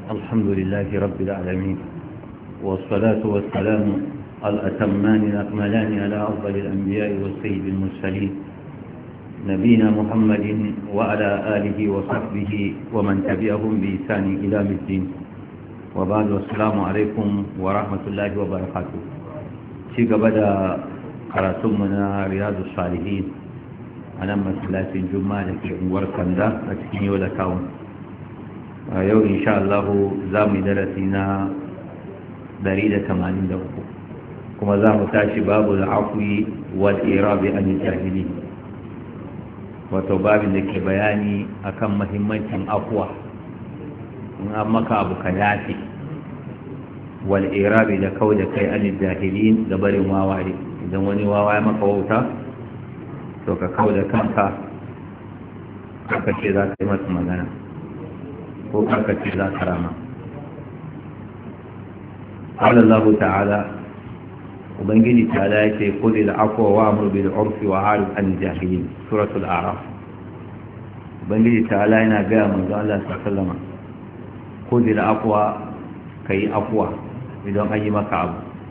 الحمد لله رب العالمين والصلاة والسلام الأتمان الأكملان على أفضل الأنبياء والسيد المرسلين نبينا محمد وعلى آله وصحبه ومن تبعهم بإحسان إلى الدين وبعد والسلام عليكم ورحمة الله وبركاته شيء بدأ قراتمنا رياض الصالحين أنا مسلات الجمعة لكي ورقندا أتكني ولا كون yau insha Allah za mu yi darasi na 183 kuma za mu tashi babu al'afwi wal irabi an jahili wato babin da ke bayani akan mahimmancin afwa in an maka abu ka yafi wal irabi da kau da kai an jahilin da barin wawaye idan wani wawaye maka wauta to ka kau da kanka ka ce za ka yi masa magana ko karkace za ka rama. قال الله تعالى وبنجي تعالى خذ العفو وامر بالعرف وعارض عن الجاهلين سورة الأعراف وبنجي تعالى هنا جاء من الله صلى الله عليه وسلم خذ العفو كي عفو بدون أي مكعب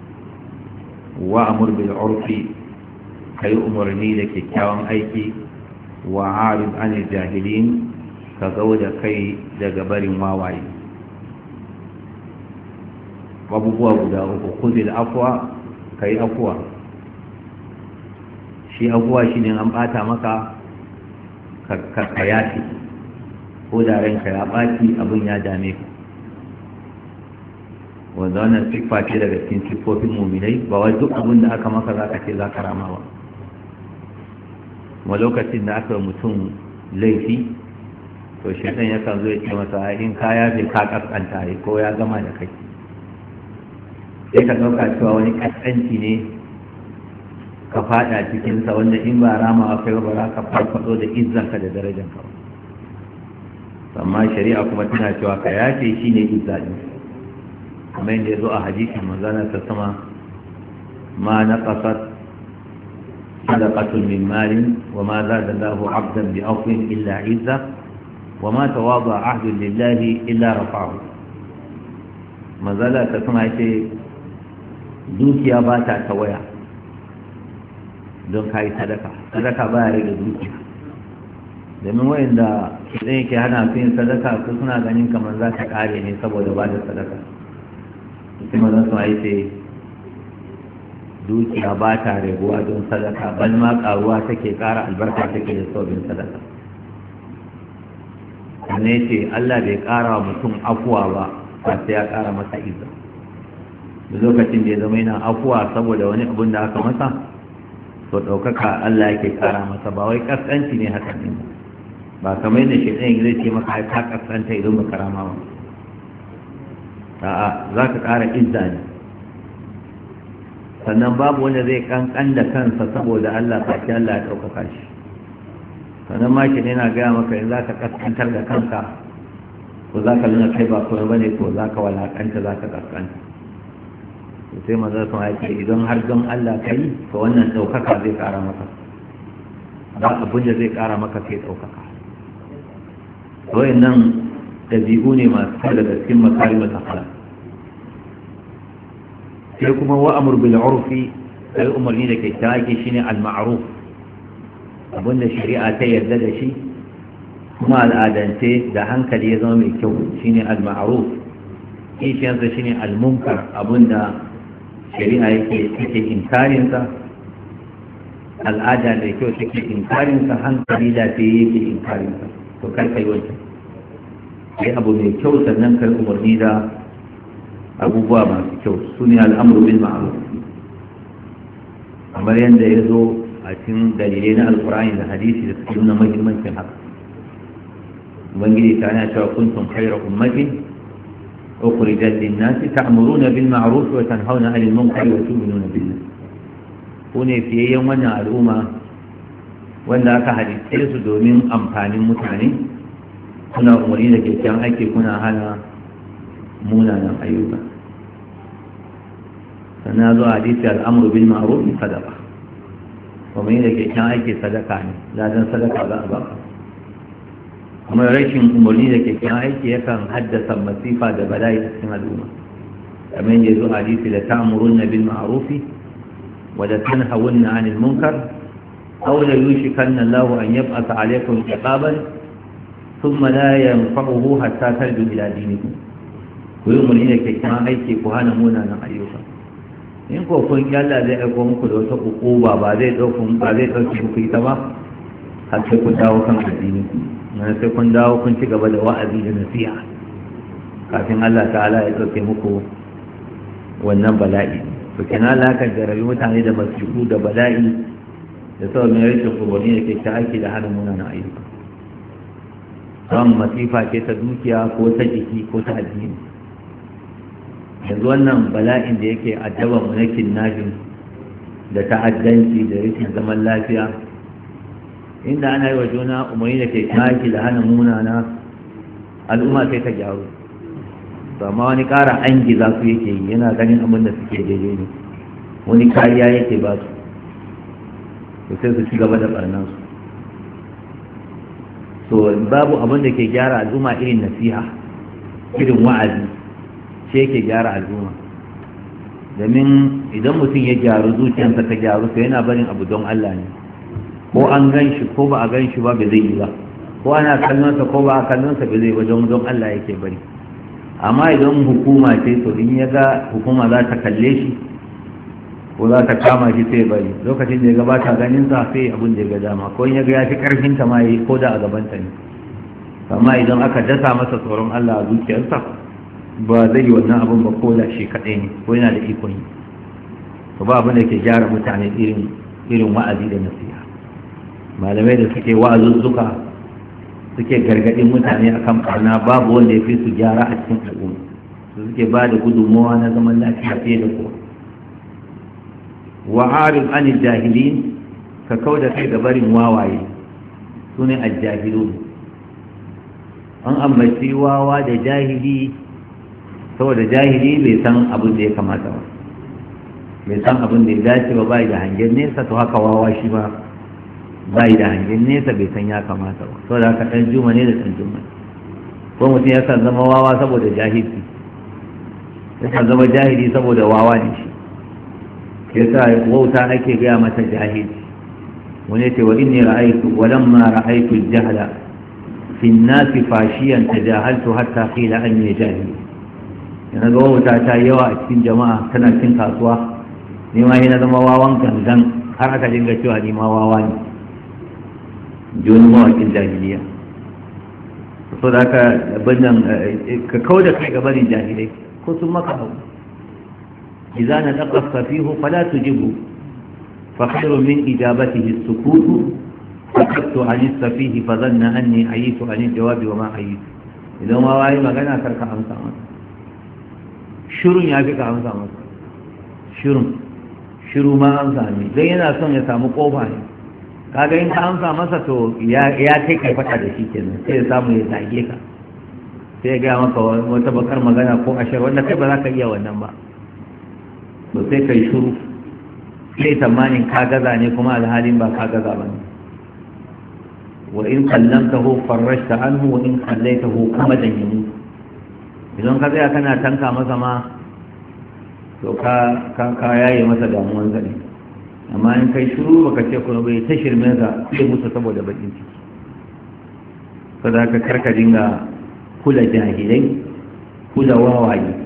وامر بالعرف كي أمرني لك كاوان أيكي وعارض عن الجاهلين ka gau da kai daga barin wawaye abubuwa guda uku kuzil afwa ka yi afwa shi afwa shi ne an bata maka ka yafi ko da ranka ya ɓaci abin ya dame ka wanda wannan siffa ce daga cikin siffofin muminai ba wai duk abin da aka maka za ka ce za ka rama ba kuma lokacin da aka mutum laifi to shaitan ya kan zo ya ce masa in kaya bai ka kaskanta yi ko ya gama da kai sai ka ɗauka cewa wani kaskanci ne ka fada cikinsa wanda in ba rama a kai ba za ka farfado da izzanka da darajanka amma shari'a kuma tana cewa ka yace shi ne izza ɗin kamar yadda ya zo a hadisi manzana ta sama ma na ƙasar sadaqatun min malin wa ma zada Allahu 'abdan bi afwin illa izza وما تواضع عهد لله إلا رفعه مازال تسمع شيء دوكيا باتا تويا don kai sadaka ba ya rage dukiya domin wayanda idan yake hana su yin sadaka su suna ganin kamar za ta kare ne saboda ba da sadaka kuma zan su ce dukiya ba ta raguwa don sadaka bal ma karuwa take kara albarka take da sabbin sadaka ne ce Allah bai ƙara wa mutum afuwa ba ba sai ya ƙara masa izza da lokacin da ya zama yana afuwa saboda wani abun da aka masa to ɗaukaka Allah yake ƙara masa ba wai ƙasƙanci ne haka ne ba kamar yadda shaitan zai ce maka ka ƙasƙanta idan baka rama ba a'a za ka ƙara izza ne sannan babu wanda zai ƙanƙan da kansa saboda Allah sai Allah ya ɗaukaka shi sannan maki ne na gaya maka in za ka kaskantar da kanka ko za ka nuna kai ba kuma bane ko za ka walakanta za ka kaskanta sai maza sun haike idan har don Allah ka yi to wannan ɗaukaka zai ƙara maka ba abin da zai ƙara maka sai ɗaukaka nan ɗabi'u ne masu kyau daga cikin makarimar akhlaq sai kuma wa'amur bil urfi sai umarni da kyakkyawa ke shine al-ma'ruf abinda shari'a ta yarda da shi kuma al'adance da hankali ya zama mai kyau shine al-ma'ruf kishiyarsa shine al-munkar abinda shari'a take inkarinsa al'ada da kyau take inkarinsa hankali da ta yake inkarinsa to kar kai wancan sai abu mai kyau sannan kai umarni da abubuwa masu kyau su ne al'amuru bil ma'ruf kamar yadda ya zo a cikin dalilai na alkur'ani da hadisi da suke nuna mahimmancin haka ubangiji ta yana cewa kuntum khayra ummatin ukhrijat lin-nasi ta'muruna bil ma'ruf wa tanhauna 'anil munkari wa tu'minuna billah ku ne fiyayyen wannan al'umma wanda aka halitta su domin amfanin mutane kuna umarni da kyakkyawan aiki kuna hana munanan ayyuka sannan zo hadisi al'amru bil ma'ruf sadaqa kuma yi da kyakkyan ake sadaka ne ladan sadaka za a baka kuma rashin umarni da kyakkyawan aiki yakan haddasa masifa da bala'i a cikin al'umma kamar yadda ya zo hadisi da ta'muruna bil ma'rufi wa la tanhawunna 'anil munkar aw la yushikanna Allahu an yab'atha 'alaykum iqaban thumma la yanfa'uhu hatta tarju ila dinikum ku yi umarni da kyakkyawan aiki ku hana munanan ayyuka in ko kun Allah zai aiko muku da wata ukuba ba zai dauki muku ita ba har sai kun dawo kan addini na sai kun dawo kun ci gaba da wa'azi da nasiha kafin Allah ta'ala ya dauke muku wannan bala'i to kenan Allah kan jarabi mutane da masifu da bala'i da sauran rashin umarni da kyakkyawan aiki da hana munanan ayyuka don masifa ce ta dukiya ko ta jiki ko ta addini yanzu wannan bala'in da yake addaba mu na kinnajin da ta'addanci da rikin zaman lafiya inda ana yi wa juna umarni da ke taki da hana munana al'umma sai ta gyaru to amma wani ƙara an giza su yake yi yana ganin abin da suke daidai ne wani kariya yake ba su to sai su ci gaba da barnansu so babu abin da ke gyara al'umma irin nasiha irin wa'azi sai yake gyara al'umma domin idan mutum ya gyaru zuciyarsa ta gyaru to yana barin abu don Allah ne ko an gan shi ko ba a gan shi ba bai zai yi ba ko ana kallonsa ko ba a kallonsa bai zai yi ba don Allah yake bari amma idan hukuma ce to in ya ga hukuma za ta kalle shi ko za ta kama shi sai bari lokacin da ya gabata ganin sa sai abin da ya ga dama ko in ya ga ya fi karfin ta ma yi ko da a gabanta ne amma idan aka dasa masa tsoron Allah a zuciyarsa ba zai yi wannan abin ba ko da shi kaɗai ne ko yana da ikon yi to ba abin da ke gyara mutane irin wa'azi da nasiha malamai da suke wa'azuzzuka suke gargaɗin mutane akan barna babu wanda ya fi su gyara a cikin al'umma su suke ba da gudunmawa na zaman lafiya fiye da kowa wa'arin an jahilin ka kau da kai gabarin wawaye su ne aljahilun an ambaci wawa da jahili saboda jahili bai san abin da ya kamata ba bai san abin da ya dace ba bai da hangen nesa to haka wawa shi ba bai da hangen nesa bai san ya kamata ba saboda haka ɗan juma ne da ɗan juma ko mutum ya san zama wawa saboda jahili ya san zama jahili saboda wawa ne shi ya sa wauta ake gaya mata jahili wani ce wa inni ra'aytu walamma ra'aytu al-jahla fi an-nasi fashiyan tajahaltu hatta qila anni jahil yana ga wauta ta yawa a cikin jama'a tana cin kasuwa ni ma yana zama wawan gangan har aka dinga cewa ni ma wawa ne joni mawakin jahiliya so da aka bannan ka kawo da kai gabanin jahilai ko sun maka abu idza na taqaf fihi fala tujibu fa khairu min ijabatihi as-sukut fakattu an as-safihi fa dhanna anni ayitu an al-jawabi wa ma ayitu idan wawaye magana karka amsa masa shirun ya fi ka amsa masa shiru ma amsa ne don yana son ya samu kofa ne kaga in ka amsa masa to ya kai kai fata da shi kenan sai ya samu ya zage ka sai ya gaya maka wata bakar magana ko ashar wanda kai ba za ka iya wannan ba to sai kai shiru sai tamanin ka gaza ne kuma alhalin ba ka gaza ba ne wa in kallamtahu farrashta anhu wa in kallaitahu kamadan yamut idan ka tsaya kana tanka masa ma to ka yaye masa damuwan zane amma in kai shiru baka ce kuma bai ta shirme ka sai musu saboda bakin ciki saboda ka karka dinga kula jahilai kula wawaye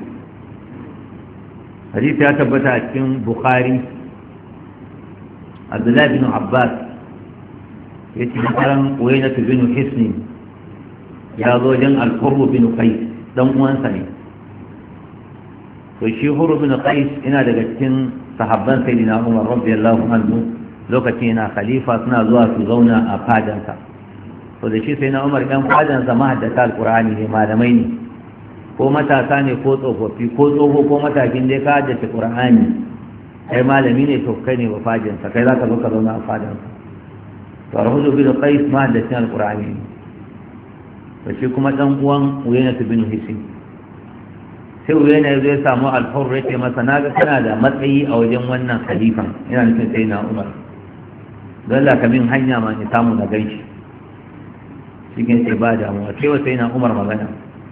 hadisi ya tabbata a cikin bukhari abdullahi bin abbas ya ce karan wainatu bin hisni ya zo wajen al-qurb bin qais dan uwansa ne to shi huru bin qais ina daga cikin sahabban sayyidina umar radiyallahu anhu lokacin yana khalifa suna zuwa su zauna a fadansa to da shi sayyidina umar dan fadansa mahaddata alqur'ani ne malamai ne ko matasa ne ko tsofaffi ko tsoho ko matakin dai ka haddace qur'ani kai malami ne to kai ne ba fadansa kai zaka zo ka zauna a fadansa to huru bin qais mahaddacin alqur'ani ne to shi kuma dan uwan uyayna bin hisin sai uyayna zai samu al-hurr yake masa naga kana da matsayi a wajen wannan khalifan ina nufin sai na umar don la kamin hanya ma ni samu na ganshi cikin sai ba damuwa sai wa sai na Umar magana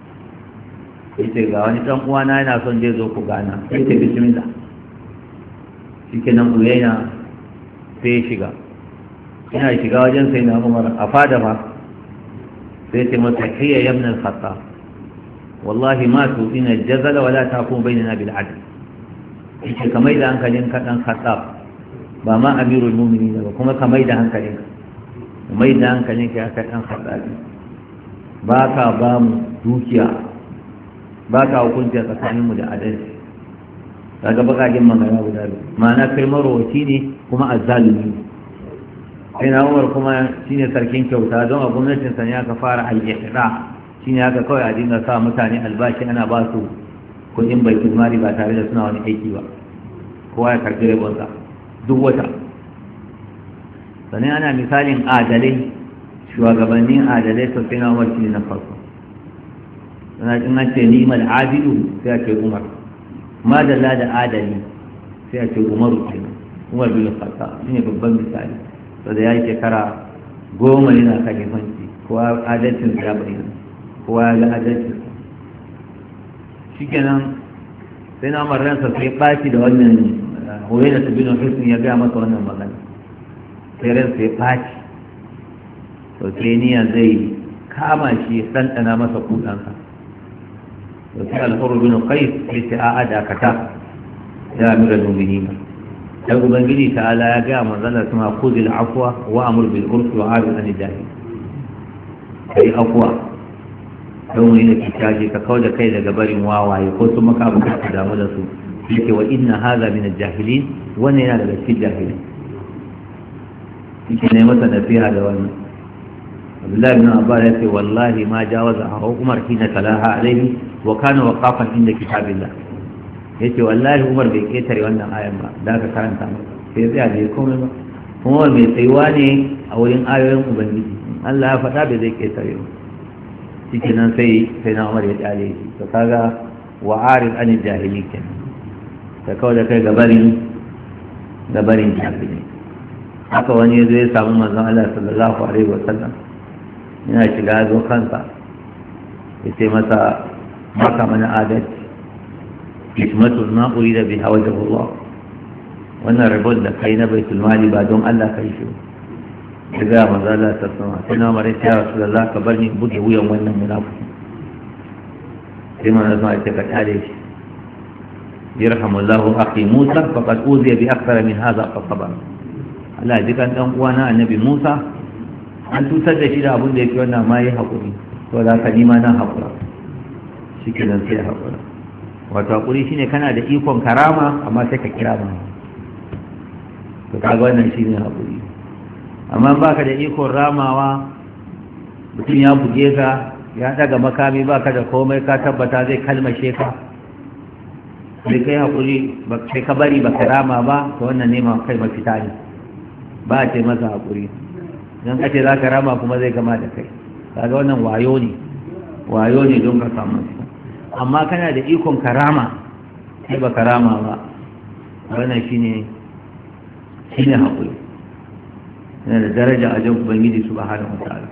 yace ga wani dan uwana yana son zai zo ku gana sai ta bismillah shikenan Uyayna sai ya shiga ina shiga wajen sai na Umar a fada fa sai ta masa hiya ya ibn al-Khattab wallahi ma tu'ina al-jazala wala taqum bainana bil adl yace kamar da hankalin ka dan Khattab ba ma amirul mu'minin ba kuma kamar da hankalin ka mai da hankalin ka aka dan Khattab ba ka ba mu dukiya ba ka hukunta tsakaninmu da adalci daga bakakin magana guda biyu ma'ana kai marowaci ne kuma azzalumi ne sai na Umar kuma shine sarkin kyauta don a gwamnatin sa ne aka fara al-ihda shine aka kawai a dinga sa mutane albashi ana ba su kuɗin baitul mali ba tare da suna wani aiki ba kowa ya karɓi rabonsa duk wata sannan ana misalin adalai shugabannin adalai sosai na Umar shine na farko in an ce ni'mal abidu sai a ce Umar madalla da adali sai a ce Umaru kenan Umar bin Khattab shine babban misali to da yayi shekara 10 yana kalifanci kowa adalcin ya bayyana kowa ya ga adalcin shikenan sai na Umar ransa sai baci da wannan Huwaina bin Husn ya ga masa wannan magana sai ransa ya baci to sai niyan zai kama shi ya ɗanɗana masa kudansa sai al-Hurr bin Qais sai ta ada kata ya amira mu'minin sai ubangiji ta'ala ya ga manzon sama khudil afwa wa amur bil urfi wa a'rid an jahil kai afwa don wani da kitaje ka kauda kai daga barin wawaye ko su maka abu ka damu da su yake wa inna hadha min al-jahilin wannan yana daga cikin jahilin yake ne masa nasiha da wannan Abdullah ibn Abbas ya ce wallahi ma jawaza Umar hina talaha alaihi wa kana waqafan inda kitabillah yace wallahi Umar bai ketare wannan ayan ba da aka karanta masa sai ya da komai ba kuma mai tsayuwa ne a wurin ayoyin ubangiji Allah ya faɗa bai zai ketare ba cikin nan sai na Umar ya kyale shi to kaga wa arid an jahili kenan ta kawai da kai gabarin jahili haka wani ya zo ya samu manzon Allah sallallahu alaihi wa sallam yana shiga zo kansa ya ce masa maka mana adalci hikmatun ma urida biha wajhullah wannan rabon da kai na baitul mali ba don Allah kai shi daga manzo Allah ta sama sai na mare ya rasulullah ka bar ni buge wuyan wannan munafiki sai manzo Allah ya ka tare shi yarhamullahu akhi Musa faqad uziya bi akthar min hadha fa sabar Allah ji kan dan uwana annabi Musa an tutar da shi da abin da yake wannan ma yi haƙuri to da ka nima nan haƙura shi ke nan sai haƙura wato haƙuri shine kana da ikon karama amma sai ka kira ma to kaga wannan shine haƙuri amma ba ka da ikon ramawa mutum ya buge ka ya daga makami ba ka da komai ka tabbata zai kalmashe ka sai kai haƙuri sai ka bari ba ka rama ba to wannan nema kai mafita ne ba a ce masa haƙuri don kace za ka rama kuma zai gama da kai kaga wannan wayo ne don ka samu amma kana da ikon karama sai ba karama ba wannan shine haƙuri yana da daraja a jan ubangiji subhanahu wa ta'ala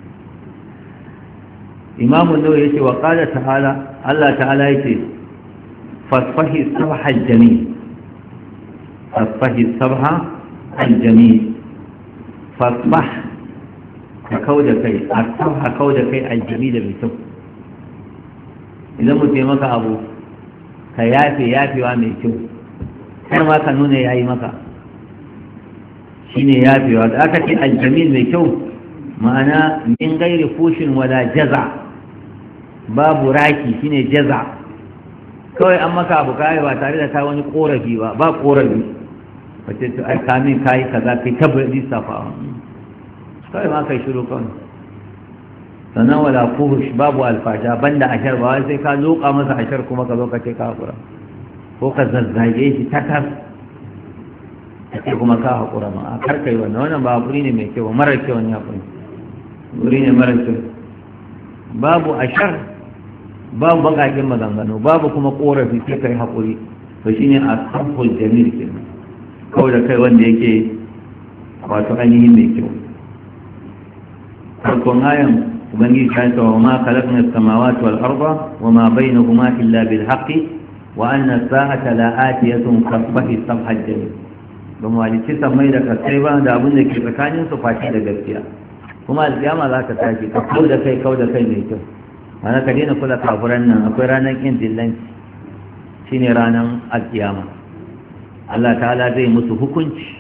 imamu nawawi yace wa qala ta'ala Allah ta'ala yace fasfahi sabha al-jamil fasfahi sabha al-jamil fasbah ka kauda kai asabha kauda kai aljamila mai kyau idan mutum ya maka abu ka yafewa mai kyau har ma ka nuna yayi maka shine yafewa da aka ce aljamil mai kyau ma'ana min gairi fushin wala jaza babu raki shine jaza kawai an maka abu kai ba tare da ta wani korafi ba korafi wace to ai kamin kai kaza kai tabbata lissafa kai ma kai shiru kan sannan wala fuhush babu alfasha banda ashar ba sai ka loka masa ashar kuma ka zo ka ce ka hakura ko ka zazzage shi takas sai kuma ka hakura ma a karkai wannan ba hakuri ne mai kyau mara kyau ne hakuri hakuri ne mara kyau babu ashar babu bakakin maganganu babu kuma korafi sai kai hakuri to shine asful jamil kenan kawai da kai wanda yake wato ainihin mai kyau farkon ayan ubangiji ta ce wa ma khalaqna as-samawati wal arda wa ma bainahuma illa bil haqqi wa anna as-sa'ata la'atiyatun kasbahi sabhal jamil don walici samai da kasai ba da abin da ke tsakanin su fashi da gaskiya kuma alƙiyama za ta tashi ka kau da kai mai kyau ana ka daina kula kafuran nan akwai ranar kin dillanci shine ranar alƙiyama Allah ta'ala zai musu hukunci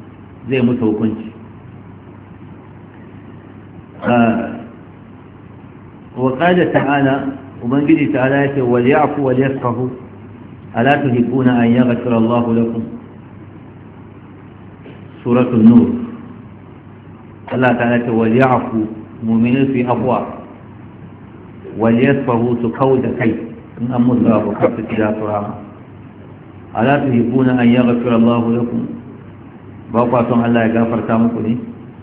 وقال تعالى وبنجي تعالى وليعفوا وليصفحوا ألا تحبون أن يغفر الله لكم سورة النور الله تعالى وليعفوا مؤمنين في أبواب وليصفحوا سكود كي إن أمضى وكفت إلى ترام ألا تحبون أن يغفر الله لكم باقواتهم الله يغفر تامكم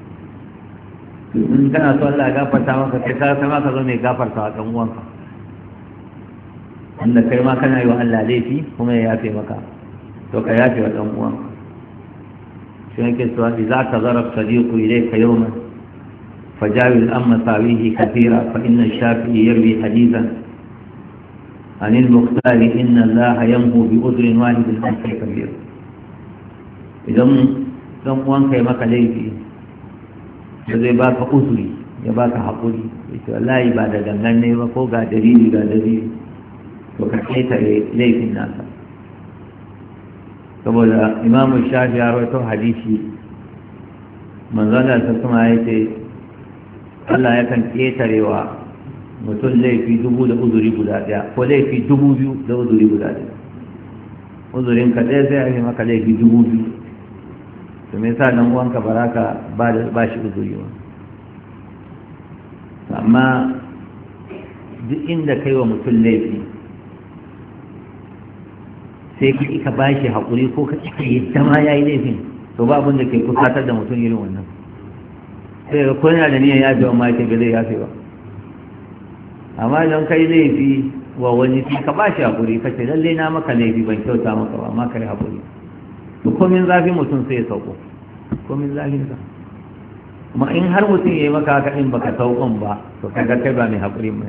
in kana so Allah ya gafarta maka sai ka sama ka zo mai gafarta wa ɗan uwanka wanda kai ma kana yi wa Allah laifi kuma ya yafe maka to ka yafe wa ɗan uwanka shi yake cewa idza tazara sadiqu ilayka yawman fajawil amma sawihi kathira fa inna shafi'i yarwi hadithan عن المختار إن الله يمهو بأذر واحد الأنف كبير إذا لم وانك يمك ليفي da zai baka uzuri ya baka haƙuri ya ce wallahi ba da gangan ne ba ko ga dalili to ka ƙetare laifin nasa saboda imamu shafi ya rawaito hadisi manzana ta kuma ya ce Allah yakan ƙetarewa mutum laifi 1000 da uzuri guda ɗaya ko laifi 2000 da uzuri guda ɗaya uzurin ka ɗaya sai a yi maka laifi 2000 to me yasa dan uwanka baraka ba shi uzuri ba amma duk inda kai wa mutum laifi sai ka ba shi haƙuri ko ka cika yadda ma ya yi laifin to ba abin da ke kusatar da mutum irin wannan sai ko yana da niyan yafe wa ma ke zai yafe ba amma idan kai laifi wa wani sai ka ba shi haƙuri ka ce lallai na maka laifi ban kyauta maka ba amma ka yi haƙuri to komin zafi mutum sai ya sauko komin zafinsa kuma in har mutum ya yi maka haka in baka saukon ba to kaga kai ba mai haƙuri mai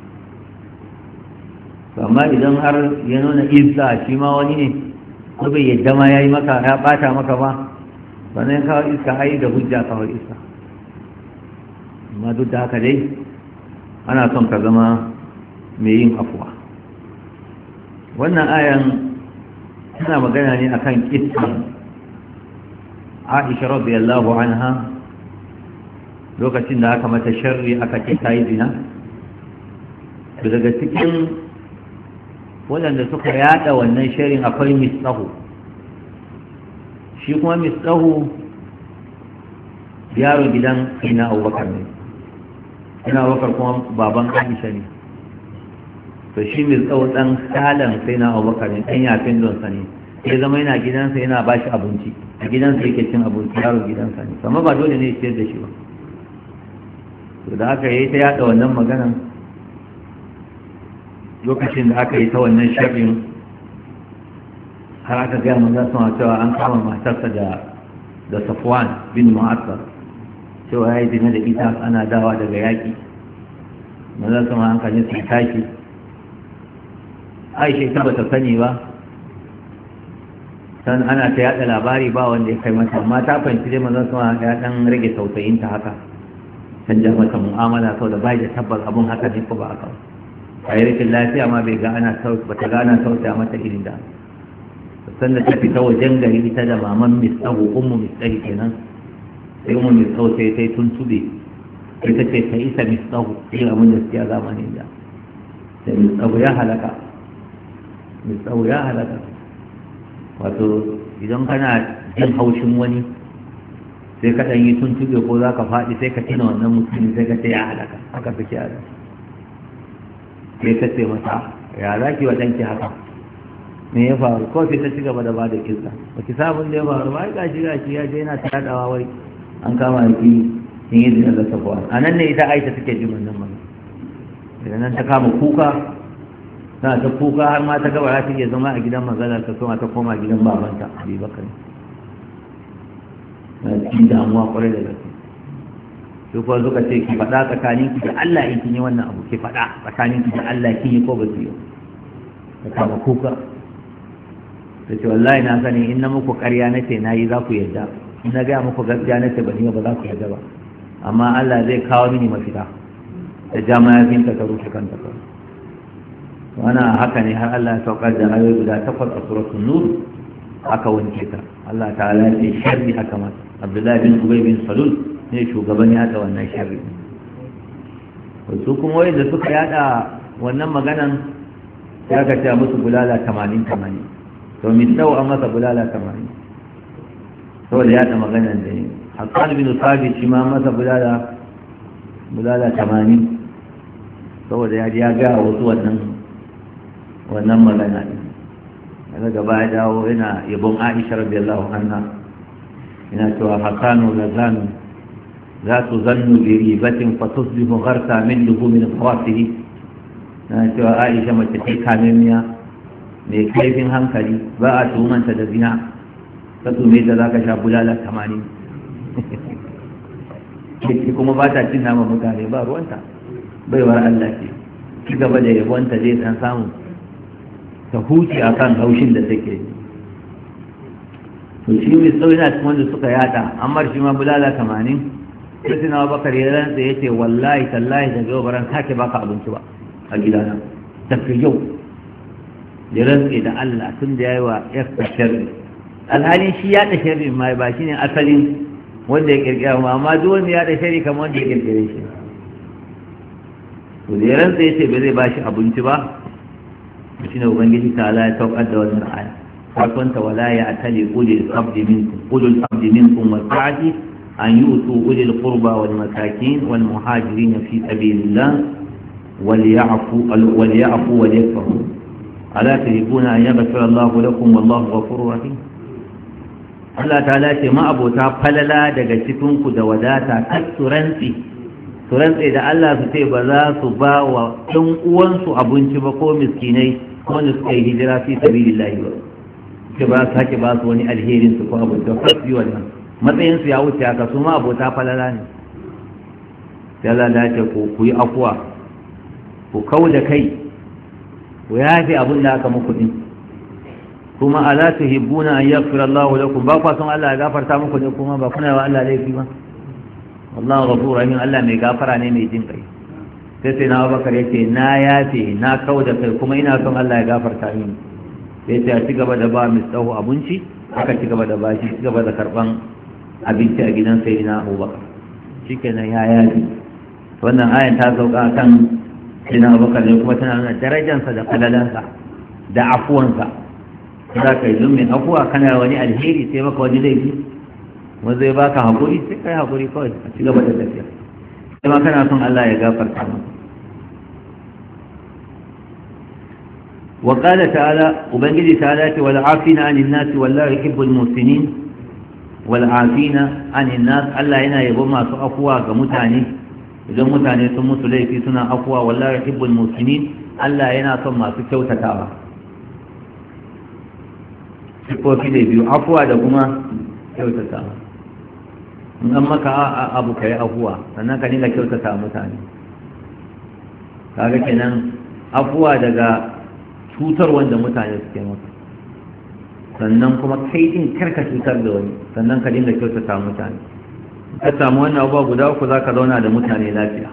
to amma idan har ya nuna izza shi ma wani ne ko bai yadda ma ya yi maka ya ɓata maka ba sannan kawo iska ai da hujja kawo iska amma duk da haka dai ana son ka zama mai yin afuwa wannan ayan tana magana ne akan kissan Aisha radiyallahu anha lokacin da aka mata sharri aka ce ta yi zina daga cikin waɗanda suka yada wannan sharrin akwai Mistahu shi kuma Mistahu yaro gidan ina Abubakar ne ina Abubakar kuma baban Aisha ne to shi Mistahu dan kalan sai na Abubakar ne dan yafin don sa ne sai zama yana gidansa yana ba shi abinci a gidansa yake cin abinci yaro gidansa ne amma ba dole ne ya ciyar da shi ba to da aka yi ta yada wannan maganan lokacin da aka yi ta wannan sharrin har aka gaya maza suna cewa an kama matarsa da Safwan bin Mu'attar cewa ya yi zina da ita ana dawa daga yaƙi maza suna hankalin su tashi Aisha ita ba ta sani ba san ana ta yada labari ba wanda ya kai mata amma ta fahimci dai manzon sama ya dan rage tausayin ta haka canja mata mu'amala sau da bai da tabbas abun haka ne ko ba haka a yi rikin lafiya ma bai ga ana ba ta ga ana tausaya mata irin da sannan ta fita wajen gari ita da maman mistahu ummu mistahi kenan sai ummu mistahu sai ta yi tuntube ita ce ta isa mistahu irin abin da suke a zamanin da sai mistahu ya halaka wato idan kana jin haushin wani sai ka ɗan yi tuntube ko za ka faɗi sai ka tina wannan mutumin sai ka ce ya halaka haka fi kyara sai ka ce mata ya za ki waɗanki haka me ya faru ko sai ta ci gaba da ba da kisa ba ki sabon da ya faru ba gashi ya je yana ta yaɗawa wai an kama ki in yi zina da sabuwa a nan ne ita aisha take jin wannan mana daga nan ta kama kuka tana ta kuka har ma ta gaba za ta iya zama a gidan maganar ta kuma ta koma gidan babanta abubakar na cikin damuwa kwarai da gaske to su kuwa suka ce ki faɗa tsakanin ki da Allah in kin yi wannan abu ki faɗa tsakanin ki da Allah kin yi ko ba ki yi ka kama kuka ta ce wallahi na sani in na muku ƙarya na ce na yi za ku yarda in na gaya muku gaskiya na ce ba ni ba za ku yarda ba amma Allah zai kawo mini mafita da jama ya finta ta rushe kanta kawai wana haka ne har Allah ya saukar da ayoyi guda 8 a suratul nur aka wanke ta Allah ta'ala ya ce sharri aka mata Abdullahi bin Ubay bin Salul ne shugaban ya ta wannan sharri wasu kuma wanda suka yada wannan maganan ya ga ta musu bulala 80 to min dau an masa bulala 80 saboda ya ta maganan da ne Hassan bin Sabit shi ma masa bulala 80 saboda ya ga wasu wannan magana ne daga gaba ya dawo yana yabon Aisha radiyallahu anha yana cewa Hasanu lazanu za tu zannu bi ribatin fa tusbihu gharsa min luhumin qawasihi yana cewa Aisha mace ce kamemiya mai kaifin hankali ba a tuhumanta da zina ta tume ta zaka sha bulala 80 kuma ba ta cin nama mutane ba ruwanta baiwar Allah ce ci gaba da yabonta zai san samu ta huce a kan haushin da take yi to shi mai tsawo yana cikin wanda suka yada amma shi ma bulala 80 sai suna bakar ya rantsa ya ce wallahi tallahi daga yau baran sake baka abinci ba a gidana daga yau ya rantsa da Allah tun da ya yi wa yarsa sharri alhalin shi ya da sharri ma ba shi ne asalin wanda ya kirkira ma amma duk wanda ya da sharri kamar wanda ya kirkire shi to da ya rantsa ya ce ba zai ba shi abinci ba shi ne ubangiji ta ala ya saukar da wannan aya farkonta wala ya atali ulil abdi minkum wasa'ati an yu'tu ulil qurba wal masakin wal muhajirin fi sabilillah wal ya'fu wal yasfahu ala tuhibuna an yaghfira Allah lakum wallahu ghafurur rahim Allah ta'ala ce ma abota falala daga cikin ku da wadata kasuranci surantse da Allah su ce ba za su ba wa ɗan uwansu abinci ba ko miskinai wanda suka yi hijira fi sabilillahi ba ke ba su hake ba su wani alherin su ko abu da fasu wannan matsayin su ya wuce haka su ma abota falala ne sai Allah da ce ku yi afuwa ku kau da kai ku yafe abin da aka muku din kuma ala tuhibbuna an yaghfira Allahu lakum ba kwa son Allah ya gafarta muku ne kuma ba kuna wa Allah laifi ba wallahu ghafurur rahim Allah mai gafara ne mai jin kai sai na Abubakar yace na yafe na kauda kai kuma ina son Allah ya gafarta mini sai ta ci gaba da ba mistahu abinci aka ci gaba da bashi ci gaba da karban abinci a gidan sayyidina Abubakar shikenan ya yafe wannan ayan ta sauka kan sayyidina Abubakar ne kuma tana nuna darajarsa da falalansa da afuwansa za ka yi mai afuwa kana wani alheri sai maka wani laifi wanda zai baka haƙuri sai kai haƙuri kawai a ci gaba da tafiya sai ma kana son Allah ya gafarta maka wa qala ta'ala ubangiji ta'ala ce wal afina 'anil nas wallahu yuhibbul muhsinin wal afina 'anil nas Allah yana yabo masu afuwa ga mutane idan mutane sun musu laifi suna afuwa wallahu yuhibbul muhsinin Allah yana son masu kyautatawa sifofi da biyu afuwa da kuma kyautatawa in an maka abu ka yi afuwa sannan ka dinga kyautata mutane kaga kenan afuwa daga cutar wanda mutane suke maka sannan kuma kai din karka cutar da wani sannan ka dinga kyautata mutane ka samu wannan abuwa guda uku za ka zauna da mutane lafiya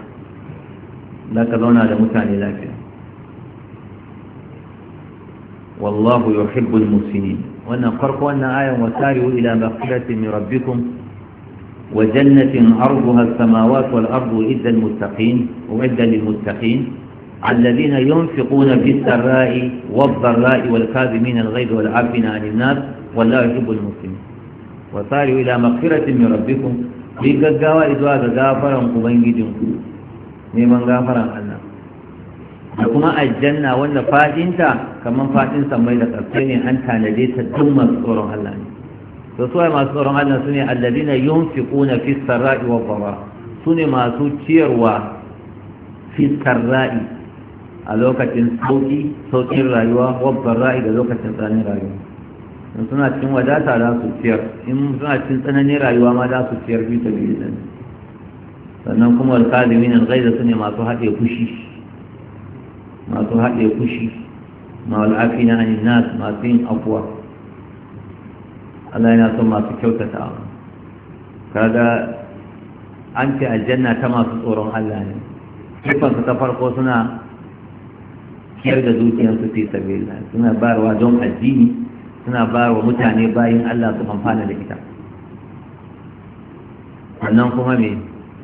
wallahu yuhibbul muhsinin wannan farko wannan ayan wasari'u ila maghfiratin min rabbikum wa jannatin 'arduha as-samawati wal ardu idda lil-muttaqin wa idda lil-muttaqin alladhina yunfiquna bis-sarra'i wad-dharra'i wal-kadhimina al-ghayza wal-'afina 'anil nas wallahu yuhibbul muhsinin wasari'u ila maghfiratin min rabbikum bi gaggawa zuwa ga gafaran ubangijinku neman gafaran Allah da kuma aljanna wanda fadinta kamar fadin samai da ƙarfe ne an tanade ta duk masu tsoron Allah ne to su masu tsoron Allah su ne alladina yunfiquna fi sarra'i wa dharra su ne masu ciyarwa fi sarra'i a lokacin sauƙin rayuwa wa dharra'i da lokacin tsananin rayuwa in suna cikin wadata za su ciyar in suna cikin tsananin rayuwa ma za su ciyar fi sabilillah sannan kuma al-kadhimin al-ghayz sune masu haɗe fushi ma wal-afina anin nas masu yin afwa Allah yana son masu kyautatawa. Kaga an ce aljanna ta masu tsoron Allah ne, sifansu ta farko suna ciyar da dukiyarsu fi sabilillah, suna bayarwa don addini, suna bayarwa mutane bayin Allah su amfana da ita. Sannan kuma me,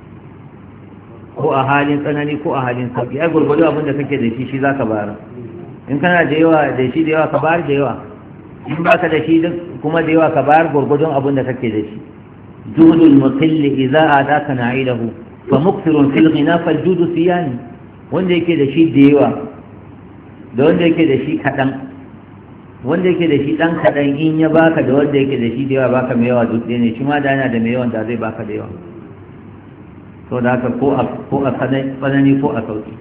ko a halin tsanani ko a halin sauki, ai gurgudu abin da kake da shi za ka bayar. In kana da yawa da shi da yawa ka bayar da yawa, in baka da shi kuma da yawa ka bayar gurgudun abin da kake da shi. judul muqilli idza adaka na'ilahu fa mukthirun fil ghina fal judu siyani, wanda yake da shi da yawa da wanda yake da shi kadan, wanda yake da shi dan kadan in ya baka da wanda yake da shi da yawa baka mai yawa duk ne, shi ma da yana da mai yawan da zai baka da yawa. To da haka ko a tsanani ko a sauki,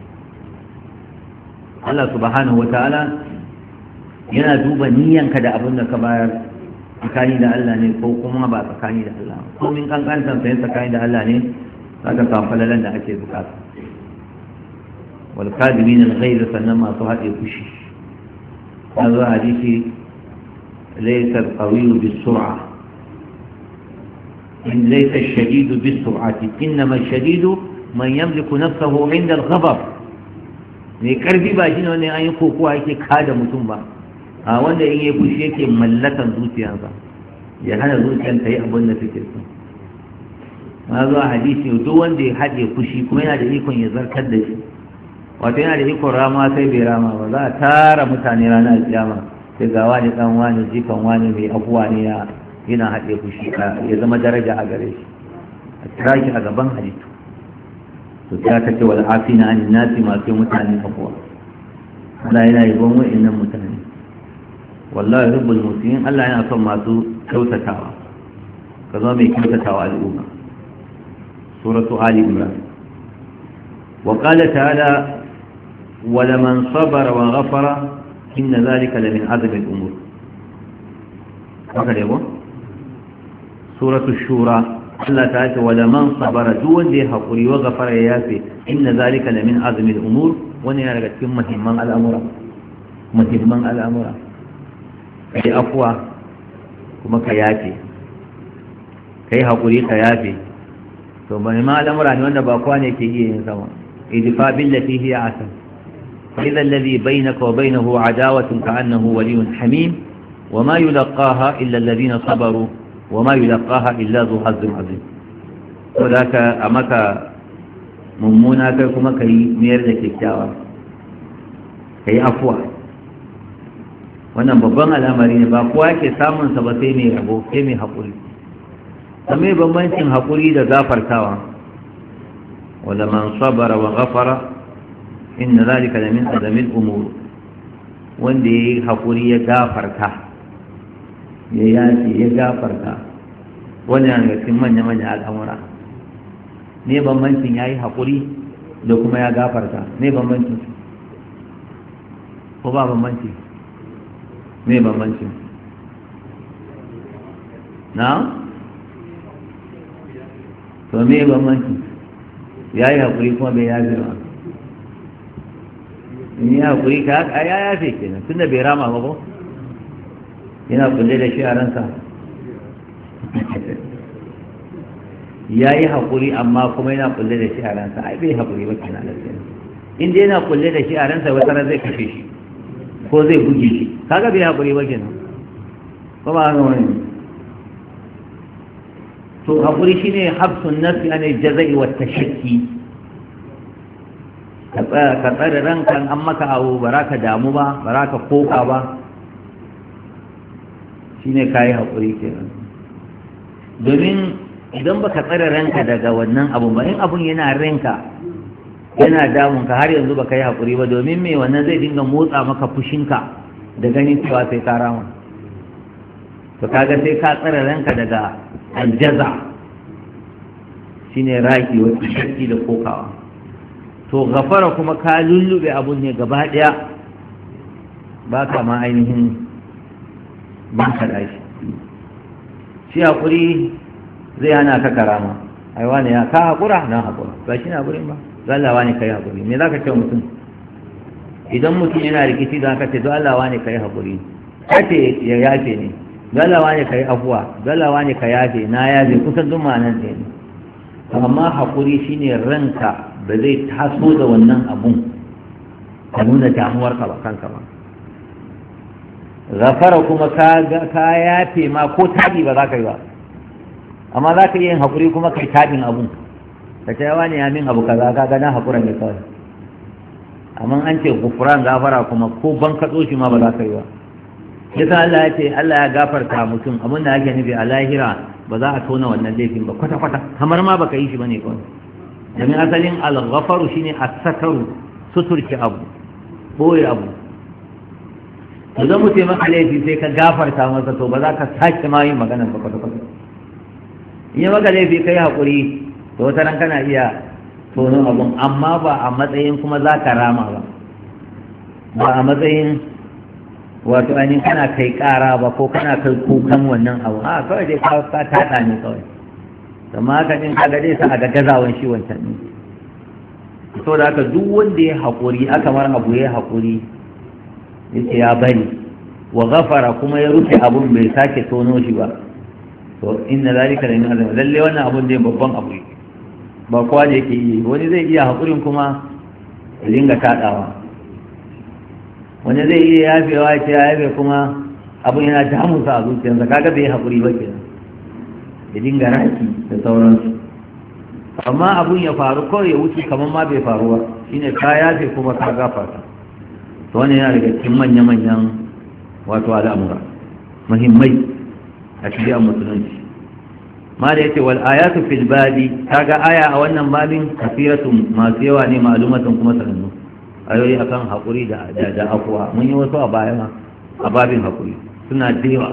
Allah subhanahu wataala yana duba niyyanka da abin da ka bayar tsakani da Allah ne ko kuma ba tsakani da Allah, ko min kankantar sai tsakani da Allah ne za ka samu falalan da ake bukata. wal kadimin al-ghayr sannan masu haɗe fushi, ya zo hadisi laysa al-qawiyyu bis-sur'a in laysa ash-shadidu bis-sur'ati innama ash-shadidu man yamliku nafsahu 'inda al-ghadab. mai karfi ba shine wanda an yi kokowa yake kada mutum ba, a wanda in yi fushi yake mallakan zuciyarsa, ya hana zuciyar ta yi abin da suke so. Ma zuwa hadisi duk wanda ya haɗe fushi kuma yana da ikon ya zartar da shi, wato yana da ikon rama sai bai rama ba, za a tara mutane ranar kiyama sai ga wani dan wani jikan wani mai afuwa ne yana haɗe fushi ya zama daraja a gare shi, a kira shi a gaban halittu. To sai aka ce wal afina an nasi masu mutane afuwa. Allah yana yabon wa'annan mutane. Wallahi rabbul muslimin, Allah yana son masu kyautatawa, ka zama mai kyautatawa al'umma. Suratu Ali Imran. Wa qala ta'ala wa laman sabara wa ghafara inna dhalika lamin azmi al-umur. Haka ne ba? Suratu Shura, Allah ta ce wa laman sabara, duk wanda ya haƙuri wa ghafara ya yafe inna dhalika lamin azmi al-umur, wani yana daga cikin muhimman al'amura. Ka yi afuwa kuma ka yafe, ka yi haƙuri ka yafe. To bane ma al'amura ne wanda ba kowa ne ke iya yin sama. idfa billati hiya ahsan fa idha alladhi bainaka wa bainahu adawatun ka'annahu waliyyun hamim wa ma yulaqaha illa alladhina sabaru wa ma yulaqaha illa dhu hazzin azim. To da ka a maka mummuna kai kuma ka yi mayar da kyakkyawa, ka yi afuwa. Wannan babban al'amari ne, ba kowa ke samun sa ba sai mai rabo, sai mai haƙuri. Kame bambancin haƙuri da gafartawa, wala man sabara wa ghafara inna zalika lamin azamil umur, wanda yayi haƙuri ya gafarta, ya yace ya gafarta, wannan yana cikin manya al'amura. Ne bambancin yayi haƙuri da kuma ya gafarta, ne bambancin ko ba bambanci? Me bambancin? Na? To me bambancin? Ya yi haƙuri kuma bai yafe ba. In yi haƙuri ka ya yafe kenan, tunda bai rama ba ko? Yana kulle da shi a ransa. Ya yi haƙuri amma kuma yana kulle da shi a ransa, ai bai haƙuri ba kenan da kenan. In dai yana kulle da shi a ransa, wata ran zai kashe shi ko zai buge shi, kaga bai haƙuri ba kenan. Ko ba haka wani? To haƙuri shine habsun nafsi an jazai wa tashakki. Ka tsare ranka an maka abu baraka damu ba, baraka koka ba, shine kai haƙuri kenan. Domin idan baka tsare ranka daga wannan abu ba, in abun yana ranka yana damun ka har yanzu baka yi haƙuri ba, domin me wannan zai dinga motsa maka fushinka da ganin cewa sai ka rama. To kaga sai ka tsare ranka daga aljaza, shine raki wa shakki da kokawa. To gafara kuma ka lullube abun ne gaba daya, ba ka ma ainihin ban kaɗa shi. Shi haƙuri zai hana ka karama, ai wani ya ka haƙura na haƙura ba shi na haƙurin ba Allah wani ka yi haƙuri me za ka ce mutum idan mutum yana rikici da aka ce don Allah wani ka yi haƙuri kace ya yafe ne don Allah wani ka yi afuwa don Allah wani ka yafe na yafe kusan duk ma'anar ɗaya ne amma haƙuri shine ranka ba zai taso da wannan abun ka nuna damuwarka ba kanka ba gafara kuma ka yafe ma ko tabi ba za ka yi ba amma za ka yi yin haƙuri kuma kai tabin abun ka ce yawa ne ya min abu kaza ka gana haƙura ne kawai amma an ce gufran gafara kuma ko ban katso shi ma ba za ka yi ba yasa Allah ya ce Allah ya gafarta mutum abin da ake nufi a lahira ba za a tona wannan laifin ba kwata-kwata kamar ma baka yi shi bane kawai domin asalin al-ghafaru shine as-sataru suturki abu boye abu idan mutum maka laifi sai ka gafarta masa to ba za ka sake ma yin magana ba kwata-kwata in yi maka laifi kai haƙuri to wata ran kana iya tonon abun amma ba a matsayin kuma za ka rama ba a matsayin wato ainihin kana kai ƙara ba ko kana kai kukan wannan abu a kawai dai ka taɗa ne kawai amma haka ɗin kaga dai sa a ga gazawan shi wancan ne so da haka duk wanda ya haƙuri aka mar abu ya haƙuri yace ya bari wa ghafara kuma ya rufe abun bai sake tono shi ba to inna zalika la min azam lalle wannan abun da babban abu ne ba kowa da yake yi wani zai iya haƙurin kuma ya dinga taɗawa wani zai iya yafewa ya ce ya yafe kuma abun yana damunsa a zuciyarsa kaga bai yi haƙuri ba kenan ya dinga raki da sauransu amma abun ya faru kawai ya wuce kamar ma bai faru ba shine ka yafe kuma ka gafarta to wannan yana daga cikin manya-manyan wato al'amura muhimmai a cikin musulunci ma da yace wal ayatu fil babi kaga aya a wannan babin kafiratun masu yawa ne ma'lumatun kuma sanannu ayoyi akan hakuri da afwa mun yi wasu a baya ma a babin hakuri suna da yawa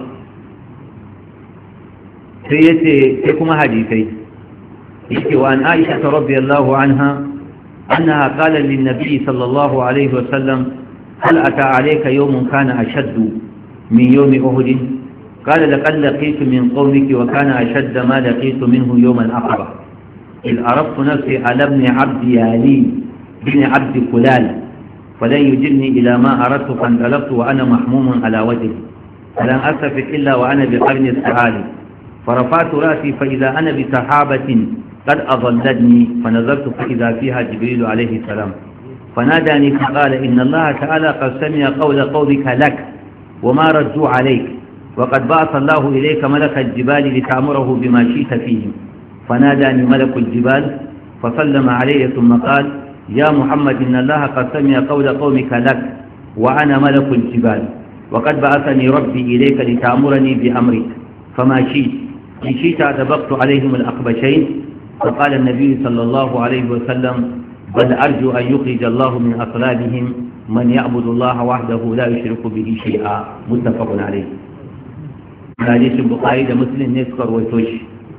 sai yace sai kuma hadisai yake wa an Aisha radhiyallahu anha annaha qala lin nabi sallallahu alaihi wasallam hal ata alayka yawmun kana ashaddu min yawmi uhud قال لقد لقيت من قومك وكان أشد ما لقيت منه يوم العقبة إذ أردت نفسي على ابن عبد يالي بن عبد كلال فلن يجلني إلى ما أردت فانطلقت وأنا محموم على وجهي فلن أستفق إلا وأنا بقرن السعال فرفعت رأسي فإذا أنا بسحابة قد أضلتني فنظرت فإذا فيها جبريل عليه السلام فناداني فقال إن الله تعالى قد سمع قول قومك لك وما ردوا عليك وقد بعث الله إليك ملك الجبال لتأمره بما شئت فيهم فناداني ملك الجبال فسلم علي ثم قال يا محمد إن الله قد سمع قول قومك لك وأنا ملك الجبال وقد بعثني ربي إليك لتأمرني بأمرك فما شئت إن شئت أدبقت عليهم الأقبشين فقال النبي صلى الله عليه وسلم بل أرجو أن يخرج الله من أصلابهم من يعبد الله وحده لا يشرك به شيئا متفق عليه حديث البخاري ومسلم نذكر ويتوش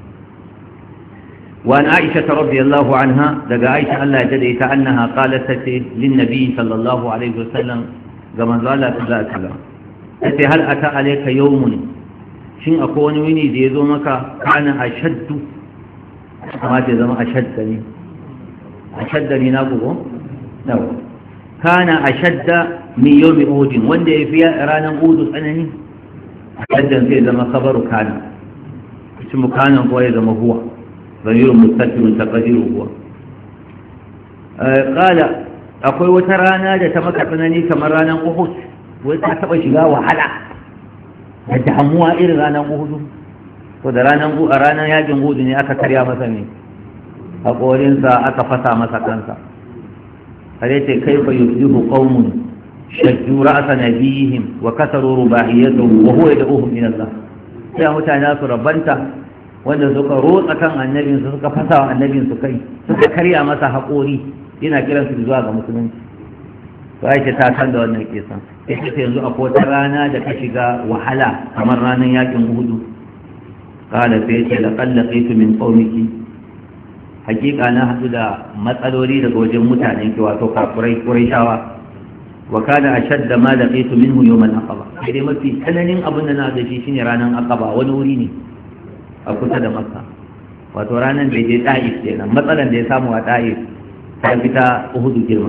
وعن عائشة رضي الله عنها لقى عائشة الله جديت أنها قالت للنبي صلى الله عليه وسلم كما قال صلى الله عليه وسلم هل أتى عليك يوم شن أكون ويني ديزو مكا كان أشد ما تزم أشدني نابوه نو كان أشد من يوم أود وندي فيها رانا أود أنني أشدا زي زما خبر كان اسم كان هو زما هو ضمير مستتر تقديره هو قال akwai wata rana da ta maka tsanani kamar ranar Uhud wai ta taba shiga wahala da damuwa irin ranar Uhud to da ranar yakin Uhud ne aka karya masa ne haƙorinsa aka fasa masa kansa har yace kaifa yuflihu qaumun شجوا رأس نبيهم وكسروا رباعيته وهو يدعوهم إلى الله sai mutane su rabanta wanda suka rotsa kan annabin su suka fasa wa annabin su kai suka karya masa haƙori yana kiran su zuwa ga musulunci to Aisha ta san da wannan kisan sai ta yanzu akwai wata rana da ka shiga wahala kamar ranar yakin Uhud qala sai ce laqad laqitu min qaumiki hakika na hadu da matsaloli daga wajen mutanen ki wato kafurai quraishawa wa kana ashadda ma laqitu minhu yawm al-aqaba sai mafi tsananin abin da na da shi shine ranar aqaba wani wuri ne a kusa da makka wato ranar da je ta'if kenan matsalan da ya samu a ta'if ta fita uhudu girma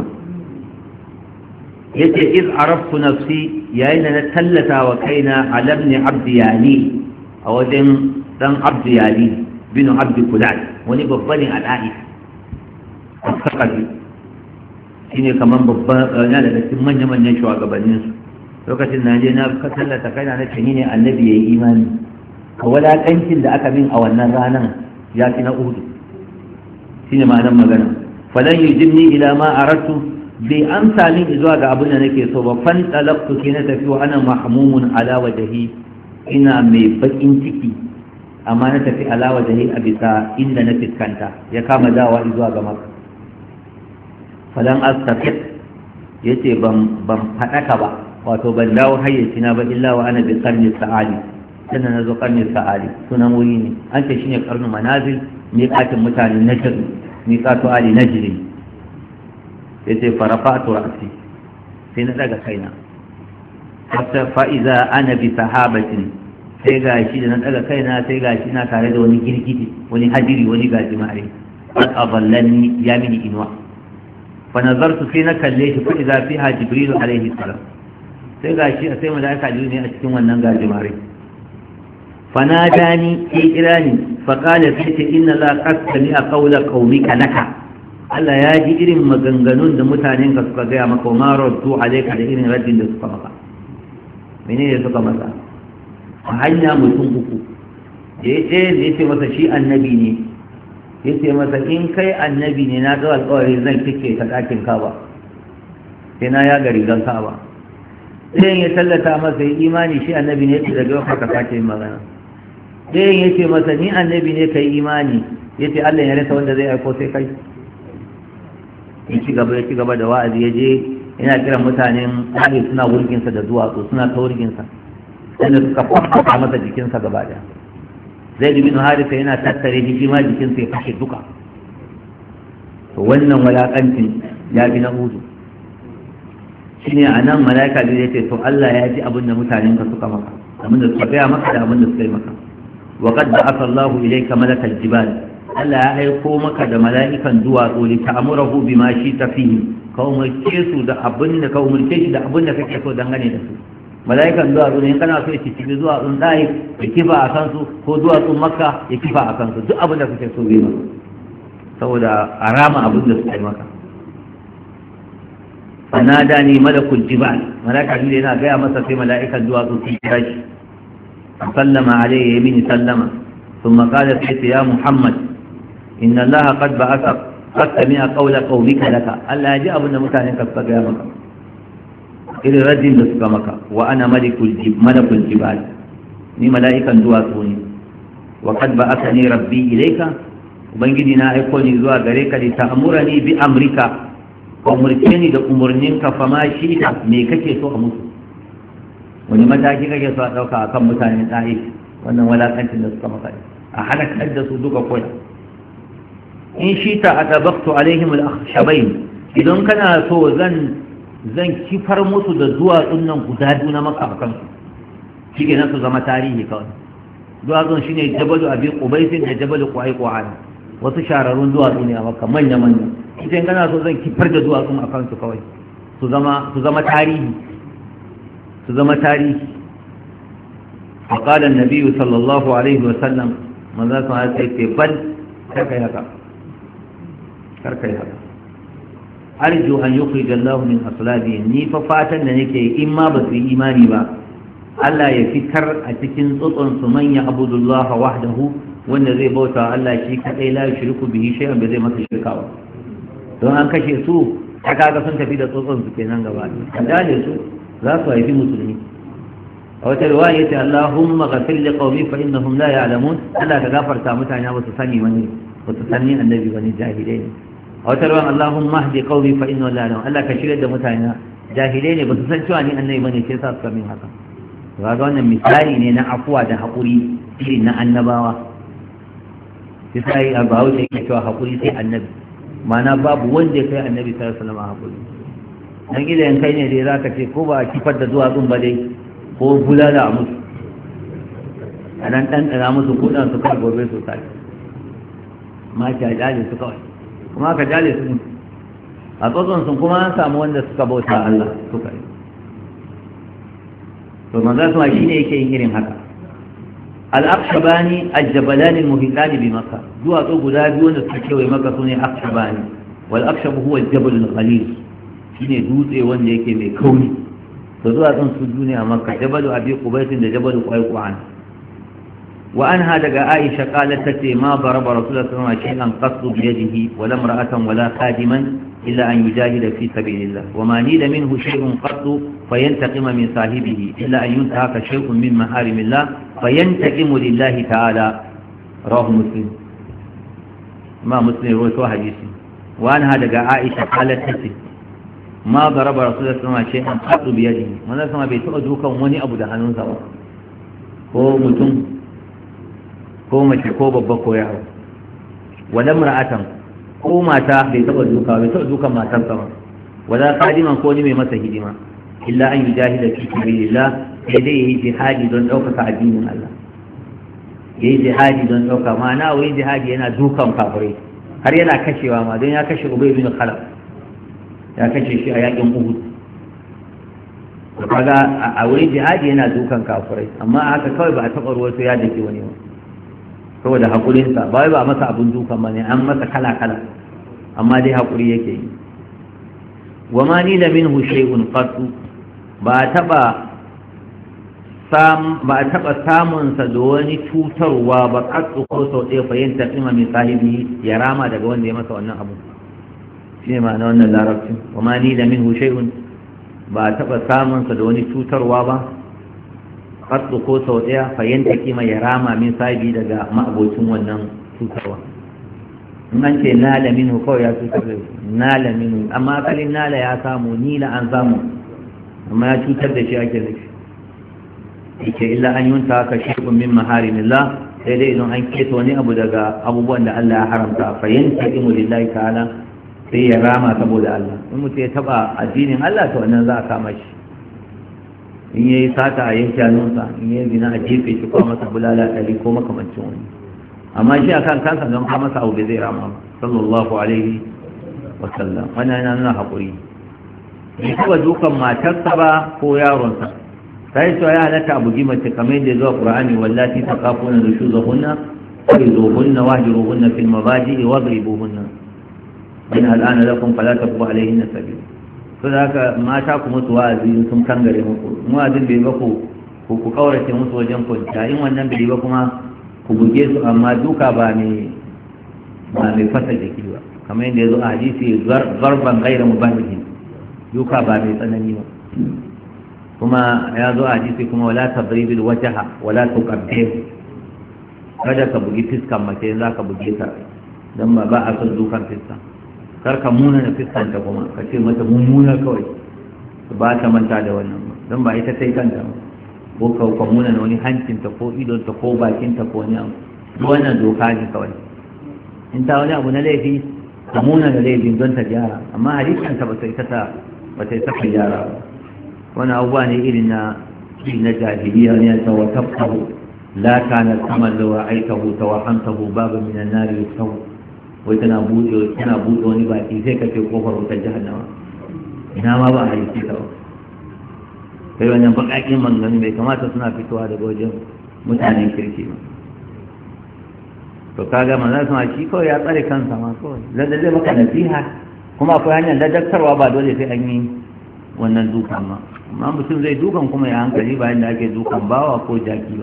yace iz araftu nafsi yayin da na tallata wa kaina alam ni abdi yani a wajen dan abdi yani bin abdi kulal wani babba ne a ta'if a shine kaman babban yana daga cikin manya-manyan shugabanninsu lokacin na je na ka tallata kaina na ce ni ne annabi ya yi imani ka walaƙancin da aka min a wannan ranar ya fi na uhudu shi ne ma'anar magana falan yi jimni ila ma a rattu bai amsa min zuwa ga abin da nake so ba fan talabtu ke na tafi wa ana mahmumun ala wajahi ina mai baƙin ciki amma na tafi ala wajahi a bisa inda na fiskanta ya kama dawa zuwa ga maka falan astafid yace ban faɗaka ba wato ban dawo hayyacina ba illa wa ana bi qarni sa'ali sannan nazo qarni sa'ali sunan wuri ne an ce shine qarnu manazil miqatin mutanen najd miqatu ali najd yace farafa'tu ra'si sai na daga kaina hatta fa iza ana bi sahabatin sai gashi da na daga kaina sai gashi na tare da wani girgidi wani hadiri wani gajimare qad adallani ya mini inwa fa nazartu fi na kalle shi fa iza fiha jibril alaihi salam sai gashi sai malaika jibril ne a cikin wannan gajimare fa nadani fi irani fa qala fi inna la qad sami'a qawla qaumika laka Allah ya ji irin maganganun da mutanen ka suka gaya maka ma raddu alayka da irin raddin da suka maka menene suka masa a hanya mutum uku da ya ce masa shi annabi ne ya ce masa in kai annabi ne na ga alƙawari zan kike ta ɗakin kaba sai na ya gari zan kaba ɗayan ya tallata masa ya imani shi annabi ne ya daga yau ka sake yin magana ɗayan ya ce masa ni annabi ne ka yi imani ya ce Allah ya rasa wanda zai aiko sai kai ya ci gaba da wa'azi ya je yana kiran mutanen ɗari suna wurginsa da duwatsu suna ta wurginsa wanda suka kwamfata masa jikinsa gaba daya zai dubi na harisa yana tattare shi ma jikinsa ya fashe duka to wannan walakancin ya bi na hudu shi ne a nan mala'ika zai ce to Allah ya ji abin da mutanen ka suka maka abin da suka gaya maka da abin da suka yi maka wa qad ba'atha Allahu ilayka malakal jibal Allah ya aiko maka da mala'ikan duwatsu li ta'murahu bima shi fihi ka umarce su da abin da ka umarce shi da abin da kake so dangane da su mala'ikan duwatsu ne kana so ya cikin duwatsun ɗaya ya kifa a kansu ko duwatsun makka ya kifa a kansu duk abin da kake so bai maka saboda a rama abin da suka yi maka fanada ni malakul jibal malaka ne yana gaya masa sai mala'ikan duwatsu sun kira shi sallama alayhi yamini sallama ثم قال سيدي يا محمد إن الله قد بعثك قد سمع قول قومك لك ألا يجي أبن متعنى كفك يا مكة إلى رد لسك مكة وأنا ملك الجبال ni mala'ikan duwatsu ne wa kad ba'athani rabbi ilayka ubangiji na aiko ni zuwa gare ka li ta'murani bi amrika ka umurce ni da umurninka fa ma shi ta me kake so a musu wani mataki kake so a dauka akan mutanen da'i wannan walakancin da suka maka a halakar da su duka koya in shi ta atabaqtu alaihim al-akhshabain idan kana so zan kifar musu da duwatsun nan guda biyu na maka akan su shi ke nan su zama tarihi kawai duwatsun shi ne jabalu abin ƙubaisin da jabalu ƙwai-ƙwai wasu shararrun duwatsu ne a maka manya-manya ita kana so zan kifar da duwatsun a kansu kawai su zama tarihi su zama tarihi faƙalar nabiyu sallallahu alaihi wasallam manzan sun haka sai bal karkai haka arju an yi kuwa min aslabi ni fa fatan da nake in ma ba su yi imani ba Allah ya fitar a cikin tsotson su manya abudullah wahdahu wanda zai bauta Allah shi kadai la yushriku bihi shay'an bai zai masa shirka ba don an kashe su ta kaga sun tafi da tsotson su kenan gaba da su za su haifi musulmi a wata riwaya yace Allahumma ghafir li qaumi fa innahum la ya'lamun Allah ka gafarta mutane ba su sani bane ba su sani annabi bane jahilai ne a wata riwaya Allahumma hdi qaumi fa innahum la ya'lamun Allah ka shirya da mutane jahilai ne ba su san cewa ni annabi bane sai sa su min haka ga wannan misali ne na afuwa da haƙuri irin na annabawa sai sai a bawo sai ke cewa haƙuri sai annabi mana babu wanda ya kai annabi sallallahu alaihi wasallam haƙuri dan idan kai ne dai zaka ce ko ba a kifar da duwatsun ba dai ko bulala a musu a dan ɗanɗana musu kuɗin su kan gobe su kai ma ta jale su kawai kuma ka jale su ne a tsotson sun kuma an samu wanda suka bauta Allah suka yi to manzo su shi ne yake yin irin haka al-aqshabani al-jabalani al-muhitani bi makkah duwatsu guda biyu wanda suka kewaye maka sune aqshabani wal aqshab huwa al-jabal al-ghalil shine dutse wanda yake mai kauri to duwatsun su duniya makka jabalu abi qubaisin da jabalu qayqan wa anha daga aisha qalat tati ma daraba rasulullah sallallahu alaihi wasallam shay'an qasdu bi yadihi wala imra'atan wala khadiman إلا أن يجاهد في سبيل الله وما نيل منه شيء قط فينتقم من صاحبه إلا أن ينتهك شيء من محارم الله فينتقم لله تعالى رواه مسلم ما مسلم رواه حديثي وأنها دقاء عائشة قالت تسي ما ضرب رسول الله صلى الله عليه وسلم شيئا قط بيده وانا سمع بيتؤدوكا وني أبو دهانون سوا هو متم هو مشكو ببكو يعو ولا امرأة ko mata bai taba dukan matarsa ba wala khadiman ko ni mai masa hidima illa an yujahida fi sabilillah sai dai yayi jihadi don daukaka addinin Allah yayi jihadi don dauka ma'ana wai jihadi yana dukan kafirai har yana kashewa ma don ya kashe Ubay bin Khalaf ya kashe shi a yakin Uhud kaga a wurin jihadi yana dukan kafirai amma haka kawai ba a taba ruwato ya dake wani ba saboda haƙurinsa ba wai ba masa abin dukan ba ne an masa kala-kala amma dai haƙuri yake yi wa ma ni da minhu shay'un qattu ba a taɓa samunsa da wani cutarwa ba qattu ko sau ɗaya fahimta ima min sahibi ya rama daga wanda ya masa wannan abu shi ne ma'ana wannan larabcin wa ma ni da minhu shay'un ba a taɓa samunsa da wani cutarwa ba qattu ko sau ɗaya fayyanta kima ya rama min sabi daga ma'abocin wannan cutarwa in an ce nala minhu kawai ya cutar da nala minhu amma asalin nala ya samu nila an samu amma ya cutar da shi ake nufi yake illa an yunta ka shi'un min maharimillah sai dai idan an keto wani abu daga abubuwan da Allah ya haramta fayyanta kimu lillahi ta'ala sai ya rama saboda Allah in mutum ya taba addinin Allah to wannan za a kama shi in yayi sata a yanke hannunsa in yayi zina a jefe shi ko masa bulala ɗari ko makamancin wani amma shi akan kansa don ka masa abu bai zai rama ba sallallahu alaihi wa sallam wannan yana nuna haƙuri bai taɓa dukan matarsa ba ko yaronsa ta yi cewa ya halatta a bugi mace kamar yadda zuwa ƙur'ani wallati ta kafuna da shuzahunna فإذوهن واهجروهن في المضاجع واضربوهن إن الآن لكم فلا تبغوا عليهن سبيلا فذاك ما تاكم متوازي ثم كنغري muku muwazin bai ba ku kaurace musu wajen kwanciya in wannan bai ba kuma ku buge su amma duka ba mai fasa jiki ba kamar yadda ya zo a hadisi zarban gaira mubalihin duka ba mai tsanani ba kuma ya zo a hadisi kuma wala tadribil wajha wala tuqabbih kada ka bugi fiskan mace za ka buge ta dan ba a son dukan fiskan kar ka muna na fiskan ta kuma ka ce mata mummuna kawai ba ta manta da wannan don ba ita sai kanta ko ka muna na wani hancinta ko idonta ko bakinta ko wani abu wannan doka ne kawai in ta wani abu na laifi ka muna da laifin don ta gyara amma halittanta ba sai ta gyara ba wani abubuwa ne irin na jahiliya ne ta wata fahu la kana kamar da ra'aitahu tawahantahu babu min an-nar yusaw wai tana buɗe wani baki sai ka ce kofar wutar jahannama ina ma ba a halitta ta ba kai wannan bakakin mangani bai kamata suna fitowa daga wajen mutanen kirki ba to kaga manzo sun shi kawai ya tsare kansa ma kawai lalle zai maka nasiha kuma akwai hanyar ladabtarwa ba dole sai an yi wannan dukan ma amma mutum zai dukan kuma ya hankali bayan da ake dukan bawa ko jaki ba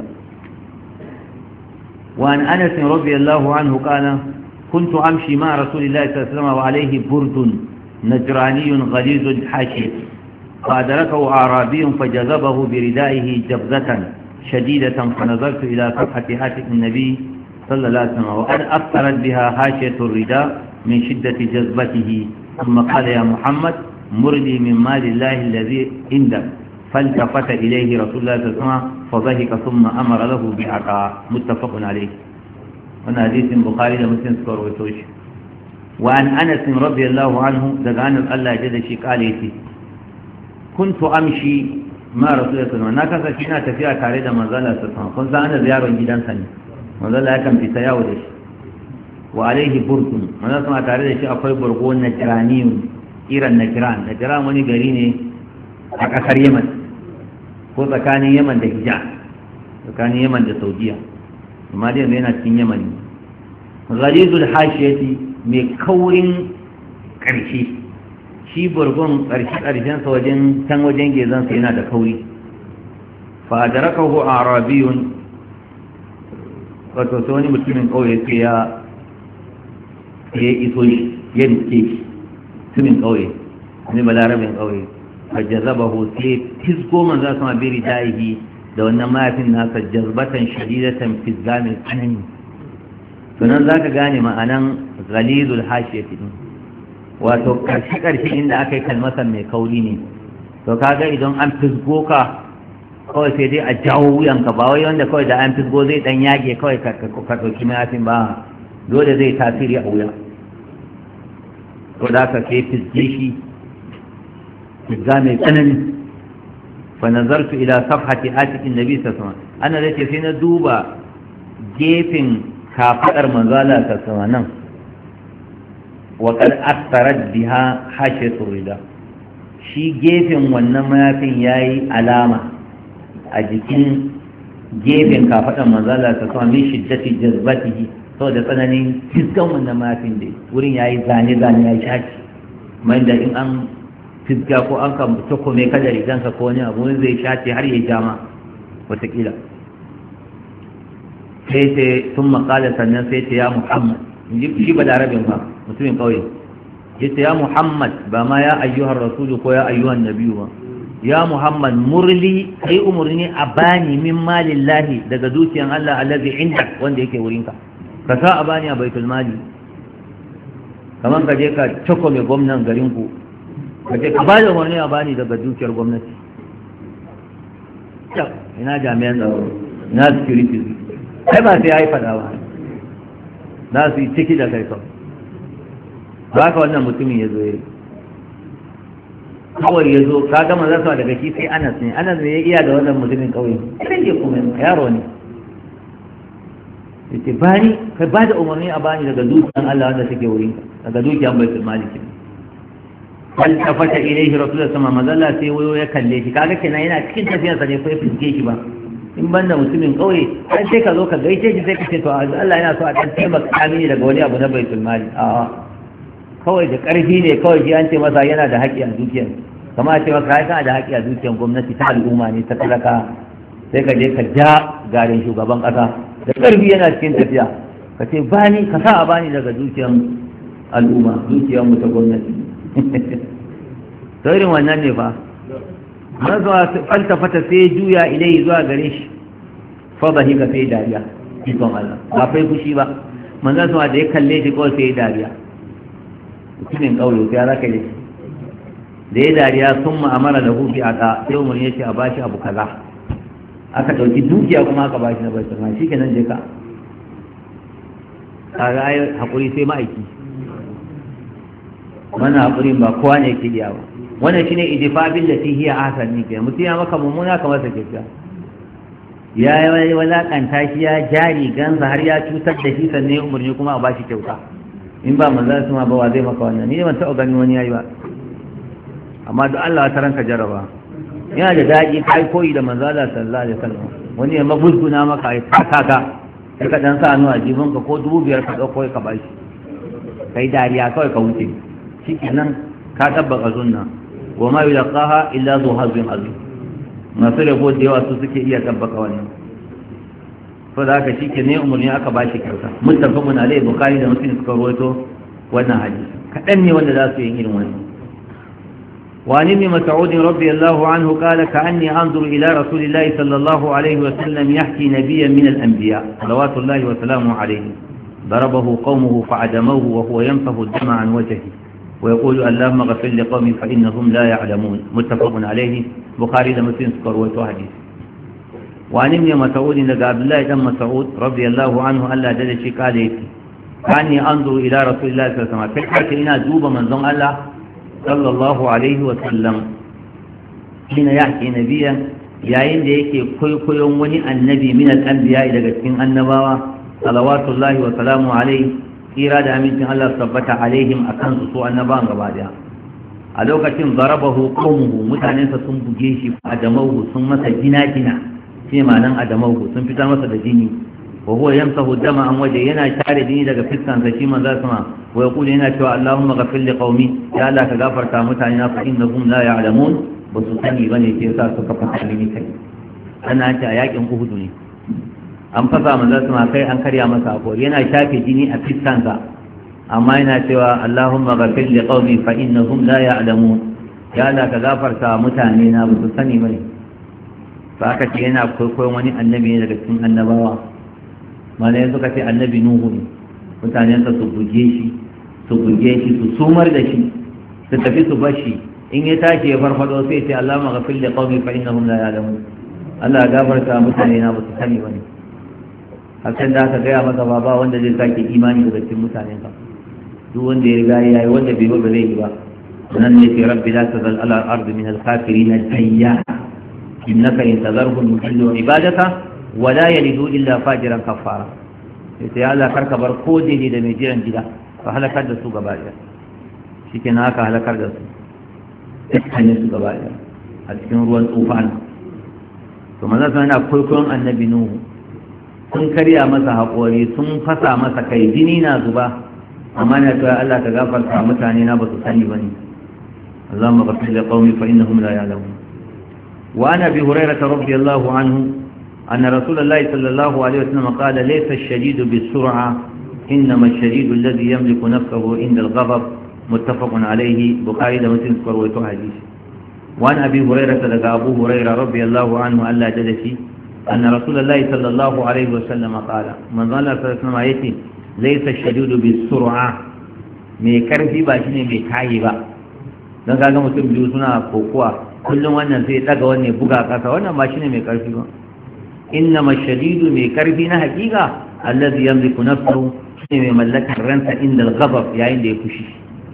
وعن أنس رضي الله عنه قال كنت أمشي مع رسول الله صلى الله عليه وسلم وعليه برد نجراني غليظ الحاشي فأدركه أعرابي فجذبه بردائه جبزة شديدة فنظرت إلى صفحة هاتف النبي صلى الله عليه وسلم وقد أثرت بها هاشية الرداء من شدة جذبته ثم قال يا محمد مرني من مال الله الذي عندك فالتفت إليه رسول الله صلى الله عليه وسلم فضحك ثم أمر له بعطاء متفق عليه وانا حديث البخاري ومسلم سكر وتوش وعن أنس رضي الله عنه دعان الله جل شي قال يتي كنت أمشي مع رسول الله صلى الله عليه وسلم ناكسا شينا تفيا تare da manzo Allah sallallahu alaihi wasallam kun san ana ziyarar gidansa ne manzo Allah yakan fita yawo da shi wa alaihi burdun manzo sama tare da shi akwai burgo na jiraniyun iran najiran wani gari ne a kasar yaman ko tsakanin yaman da hijaz tsakanin yaman da saudiya amma dai yana cikin yaman ne ghalizul hashiyati mai kaurin karshe shi burgon karshen sa wajen can wajen gezan sa yana da kauri fa adrakahu arabiyun wato wani mutumin kauye sai ya iso shi ya rike shi mutumin kauye wani balarabin kauye fajazabahu sai fisgo manzo sama biri daihi da wannan mayafin nasa jazbatan shadidatan fi zamin tsanani sunan zaka gane ma'anan ghalizul hashiyati din wato karshe inda aka yi kalmatan mai kauri ne to kaga idan an fisgo ka kawai sai dai a jawo wuyanka ba wai wanda kawai da an fisgo zai dan yage kawai ka ɗauki mayafin ba dole zai tasiri a wuya to da aka sai fisge shi fisga mai tsanani fa nazartu ila safhati atiqin nabi sallallahu alaihi wasallam ana dace sai na duba gefen kafadar manzala ta sama nan wa qad astarat biha hashatu rida shi gefen wannan mayafin yayi alama a jikin gefen kafadar manzala ta sama min shiddati jazbatihi saboda tsananin fiskan wannan mayafin da wurin yayi zane yayi shaki mai da in an fiska ko an kan tukome kada riganka ko wani abu zai shace har ya jama watakila sai ce sun makala sannan sai ce ya muhammad shi ba da rabin ba mutumin kauye ya ce ya muhammad ba ma ya ayyuhar rasulu ko ya ayyuhan nabiyu ba ya muhammad murli kai umarni a bani min malin lahi daga dukiyan allah allazi inda wanda yake wurinka ka sa a bani a baitul mali kamar ka je ka tukome gwamnan garinku kace ka ba da wani a bani daga dukiyar gwamnati ina jami'an tsaro ina security kai ba sai ya yi fada ba za su yi ciki da kai kawai ba ka wannan mutumin ya zo ya yi kawai ya zo ka gama zasa daga shi sai anas ne ya iya da wannan mutumin kauye idan ke kuma yaro ne ya ce bani kai ba da umarni a bani daga dukiyar Allah wanda take wurinka daga dukiyar baitul maliki faltafata ilaihi rasulullah sama mazalla sai wayo ya kalle shi kaga kenan yana cikin tafiyarsa ne ko ya fiske shi ba in banda mutumin kauye sai ka zo ka gaishe shi sai ka ce to Allah yana so a dan taimaka mini daga wani abu na baitul mali a kawai da karfi ne kawai shi an ce masa yana da haƙƙi a dukiyar kama a ce masa kai kana da haƙƙi a dukiyar gwamnati ta al'umma ne ta talaka sai ka je ka ja garin shugaban ƙasa da karfi yana cikin tafiya ka ce bani ka sa a bani daga dukiyar al'umma dukiyar mu ta gwamnati irin wannan ne fa na zuwa faltafata sai juya ilai zuwa gare shi fa ba hika sai dariya ikon Allah ba fai fushi ba manzan zuwa da ya kalle shi kawai sai dariya mutumin kauye sai ya zaka yi da ya dariya sun ma'amara da hufi a ta sai umar ya ce a bashi abu kaza aka ɗauki dukiya kuma aka bashi na bai sama shi kenan je ka a ra'ayi haƙuri sai ma'aiki wannan haƙurin ba kowa ne ke iya ba wannan shine idifabin da hiya ahsan ne ke mutum ya maka mummuna kamar sa kyakkya ya yi walakanta shi ya jari gansa har ya cutar da shi sannan umarni kuma a bashi kyauta in ba manzan su ma ba wa zai maka wannan ni ban taɓa ganin wani yayi ba amma duk Allah ta ranka jaraba yana da daɗi kai koyi da manzan Allah sallallahu alaihi wasallam wani ya magusguna maka ya taka ka sai ka dan sa hannu a jibinka ko 5,000 ka ɗauko ka bashi kai dariya kawai ka wuce shikenan ka tabbaka sunna wa ma yulqaha illa zu hazin azim masu rabo da yawa su suke iya tabbaka wannan to da haka shike ne umurni aka bashi kyauta muttafaqun alai bukhari da muslim suka rawaito wannan hadisi kadan ne wanda za su yi irin wannan وعن ابن مسعود رضي الله عنه قال كأني أنظر إلى رسول الله صلى الله عليه وسلم يحكي نبيا من الأنبياء صلوات الله وسلامه عليه ضربه قومه فعدموه وهو ينفه الدم عن وجهه ويقول اللهم اغفر لقومي فإنهم لا يعلمون متفق عليه بخاري ومسلم سكروت حديث وعن ابن مسعود لقى عبد الله بن مسعود رضي الله عنه ألا دلش قال كأني أنظر إلى رسول الله صلى الله عليه وسلم فكرة إنا دوب من ظن الله صلى الله عليه وسلم حين يحكي نبيا yayin da yake kwaikwayon wani annabi min al-anbiya daga cikin annabawa salawatullahi wa salamu alaihi tsira da amincin Allah tabbata alaihim akan su annabawan gaba daya a lokacin zarabahu qaumuhu mutanensa sun buge shi adamahu sun masa gina shi ma'anan adamahu sun fitar masa da jini wa huwa yamsahu dama an waje yana tare jini daga fiskan sa shi manzo sama wa yaqulu yana cewa Allahumma ghafir li qaumi ya Allah ka gafarta mutane na fa innahum la ya'lamun ba su sani bane ke sa suka fata ni kai ana ta yakin Uhud ne an fasa manzo sama kai an karya masa hakuri yana shafe jini a fiskan sa amma yana cewa Allahumma ghafir li qaumi fa innahum la ya'lamun ya Allah ka gafarta mutane na ba su sani bane fa aka ce yana kwaikwayon wani annabi ne daga cikin annabawa mana suka ce annabi nuhu ne mutanensa su buge shi su sumar da shi su tafi su bashi in ya tashi ya farfado sai ce Allah ma ghafir li qaumi fa innahum la ya'lamun Allah ya gafarta mutane na ba su sani bane hakan da aka gaya maka ba wanda zai sake imani daga cikin mutanen ka duk wanda ya riga yayi wanda bai ba zai yi ba nan ne ce rabbi la tazal ala al-ardi min al-kafirin tayya innaka in tazarhum yudillu ibadaka wala yalidu illa fajiran kafara sai ya Allah karka bar ko dai da mai jiran gida ka halakar da su gaba ɗaya shikenan haka halakar da su dukkanin su gaba ɗaya a cikin ruwan tsufana to manzo sai yana kwaikwayon annabi nuhu sun karya masa haƙori sun fasa masa kai jini na zuba amma na cewa Allah ka gafarta mutane na ba su sani bane Allahumma ghfir li qaumi fa innahum la ya'lamun wa ana bi hurairah radiyallahu anhu أن رسول الله صلى الله عليه وسلم قال ليس الشديد بالسرعة إنما الشديد الذي يملك نفسه عند الغضب متفق عليه بخاري ومسلم ورواه حديث وعن أبي هريرة لقى أبو هريرة رضي الله عنه ألا جلسي أن رسول الله صلى الله عليه وسلم قال من ظل صلى الله عليه وسلم آياتي ليس الشديد بالسرعة mai karfi ba shine mai kayi ba don kaga mutum biyu suna kokowa kullum wannan sai daga wannan buga kasa wannan ba shine mai karfi ba إنما الشديد من كربنا حقيقة الذي يملك نفسه من ملك الرنس عند الغضب يعني عند يكشي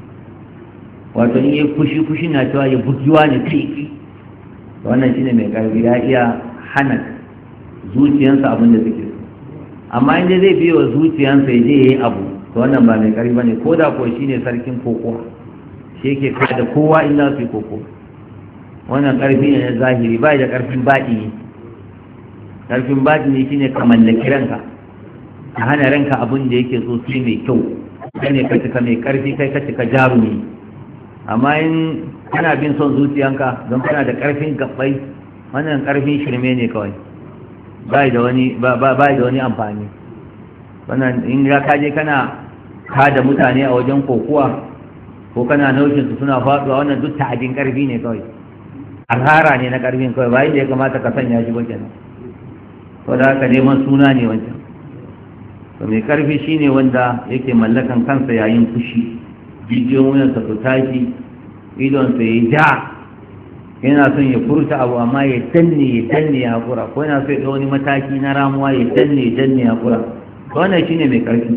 وأتوني يكشي ناتوا يبجوان تيكي وأنا شيء من كربنا يا حنك زوجي ينسى أبن ذكر أما عند ذي بيو زوجي ينسى يجي أبو وأنا ما من كربنا كودا كوشيني سركين كوكو شيء كذا كوا إلا في كوكو وأنا كربنا الظاهري بايدا كربنا باقي karfin batini shine ka mallaki ranka ka hana ranka abin da yake so sai mai kyau kai ne ka cika mai karfi kai ka cika jarumi amma in kana bin son zuciyanka don kana da karfin gabbai wannan karfin shirme ne kawai bai da wani amfani wannan in ya kaje kana kada mutane a wajen kokuwa ko kana naushin su suna faduwa wannan duk ta'adin karfi ne kawai alhara ne na karfin kawai bayan da ya kamata ka sanya shi ba kenan to da haka neman suna ne wancan to mai karfi shine wanda yake mallakan kansa yayin fushi jijiyoyin wuyansa su tashi idonsa ya ja yana son ya furta abu amma ya danne ya hakura ko yana so ya ɗau wani mataki na ramuwa ya danne ya hakura to wannan shine mai karfi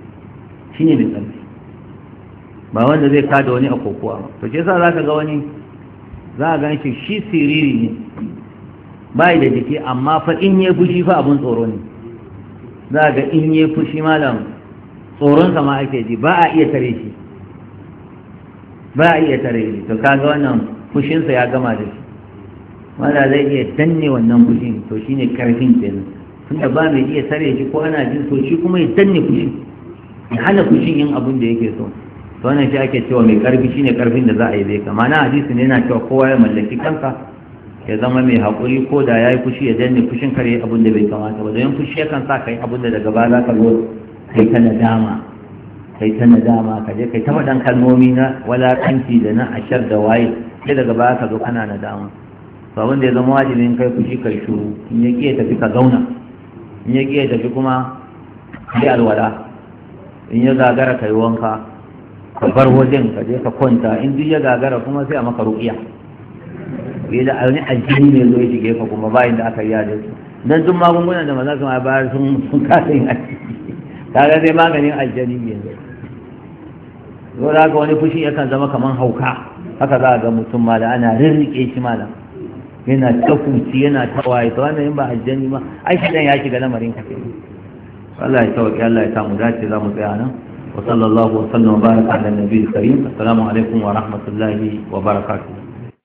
ba wanda zai kada wani a kokowa to shi yasa zaka ga wani za a gan shi siriri ne bai da jiki amma fa in yi fushi fa abun tsoro ne za ga in yi fushi malam tsoronsa ma ake ji ba a iya tare shi to kaga wannan fushinsa ya gama da shi wanda zai iya danne wannan fushin to shine karfin kenan tunda ba mai iya tare shi ko ana jin so shi kuma ya danne fushin ya hana fushin yin abun da yake so to wannan shi ake cewa mai karfi shine karfin da za a yi zai kama na hadisi ne yana cewa kowa ya mallaki kansa ya zama mai haƙuri ko da ya yi fushi ya danne fushin kare abin da bai kamata ba don fushi yakan sa kai abin da daga ba za ka zo kai ta nadama ka je kai ta faɗan kalmomi na walakanci da na ashar da waye sai daga ba ka zo kana nadama to abin da ya zama wajibin kai fushi kai shuru in ya ƙi ya tafi ka zauna in ya ƙi ya tafi kuma kai alwala in ya gagara kai wanka ka bar wajen ka je ka kwanta in duk ya gagara kuma sai a maka ruƙiya bai da wani aljini ne zo ya shige ka kuma bayan da aka yi da su don sun magungunan da maza su ma bayar sun kasa yin aljini kaga sai maganin aljini ne zo da haka wani fushi yakan zama kamar hauka haka za a ga mutum ma da ana rirriƙe shi ma yana ta kuci yana ta waye ta wannan yin ba aljini ba ai shi dan ya shiga lamarin ka kenan Allah ya tawaki Allah ya samu dace za mu tsaya nan وصلى الله وسلم وبارك على النبي الكريم. السلام عليكم ورحمة الله وبركاته.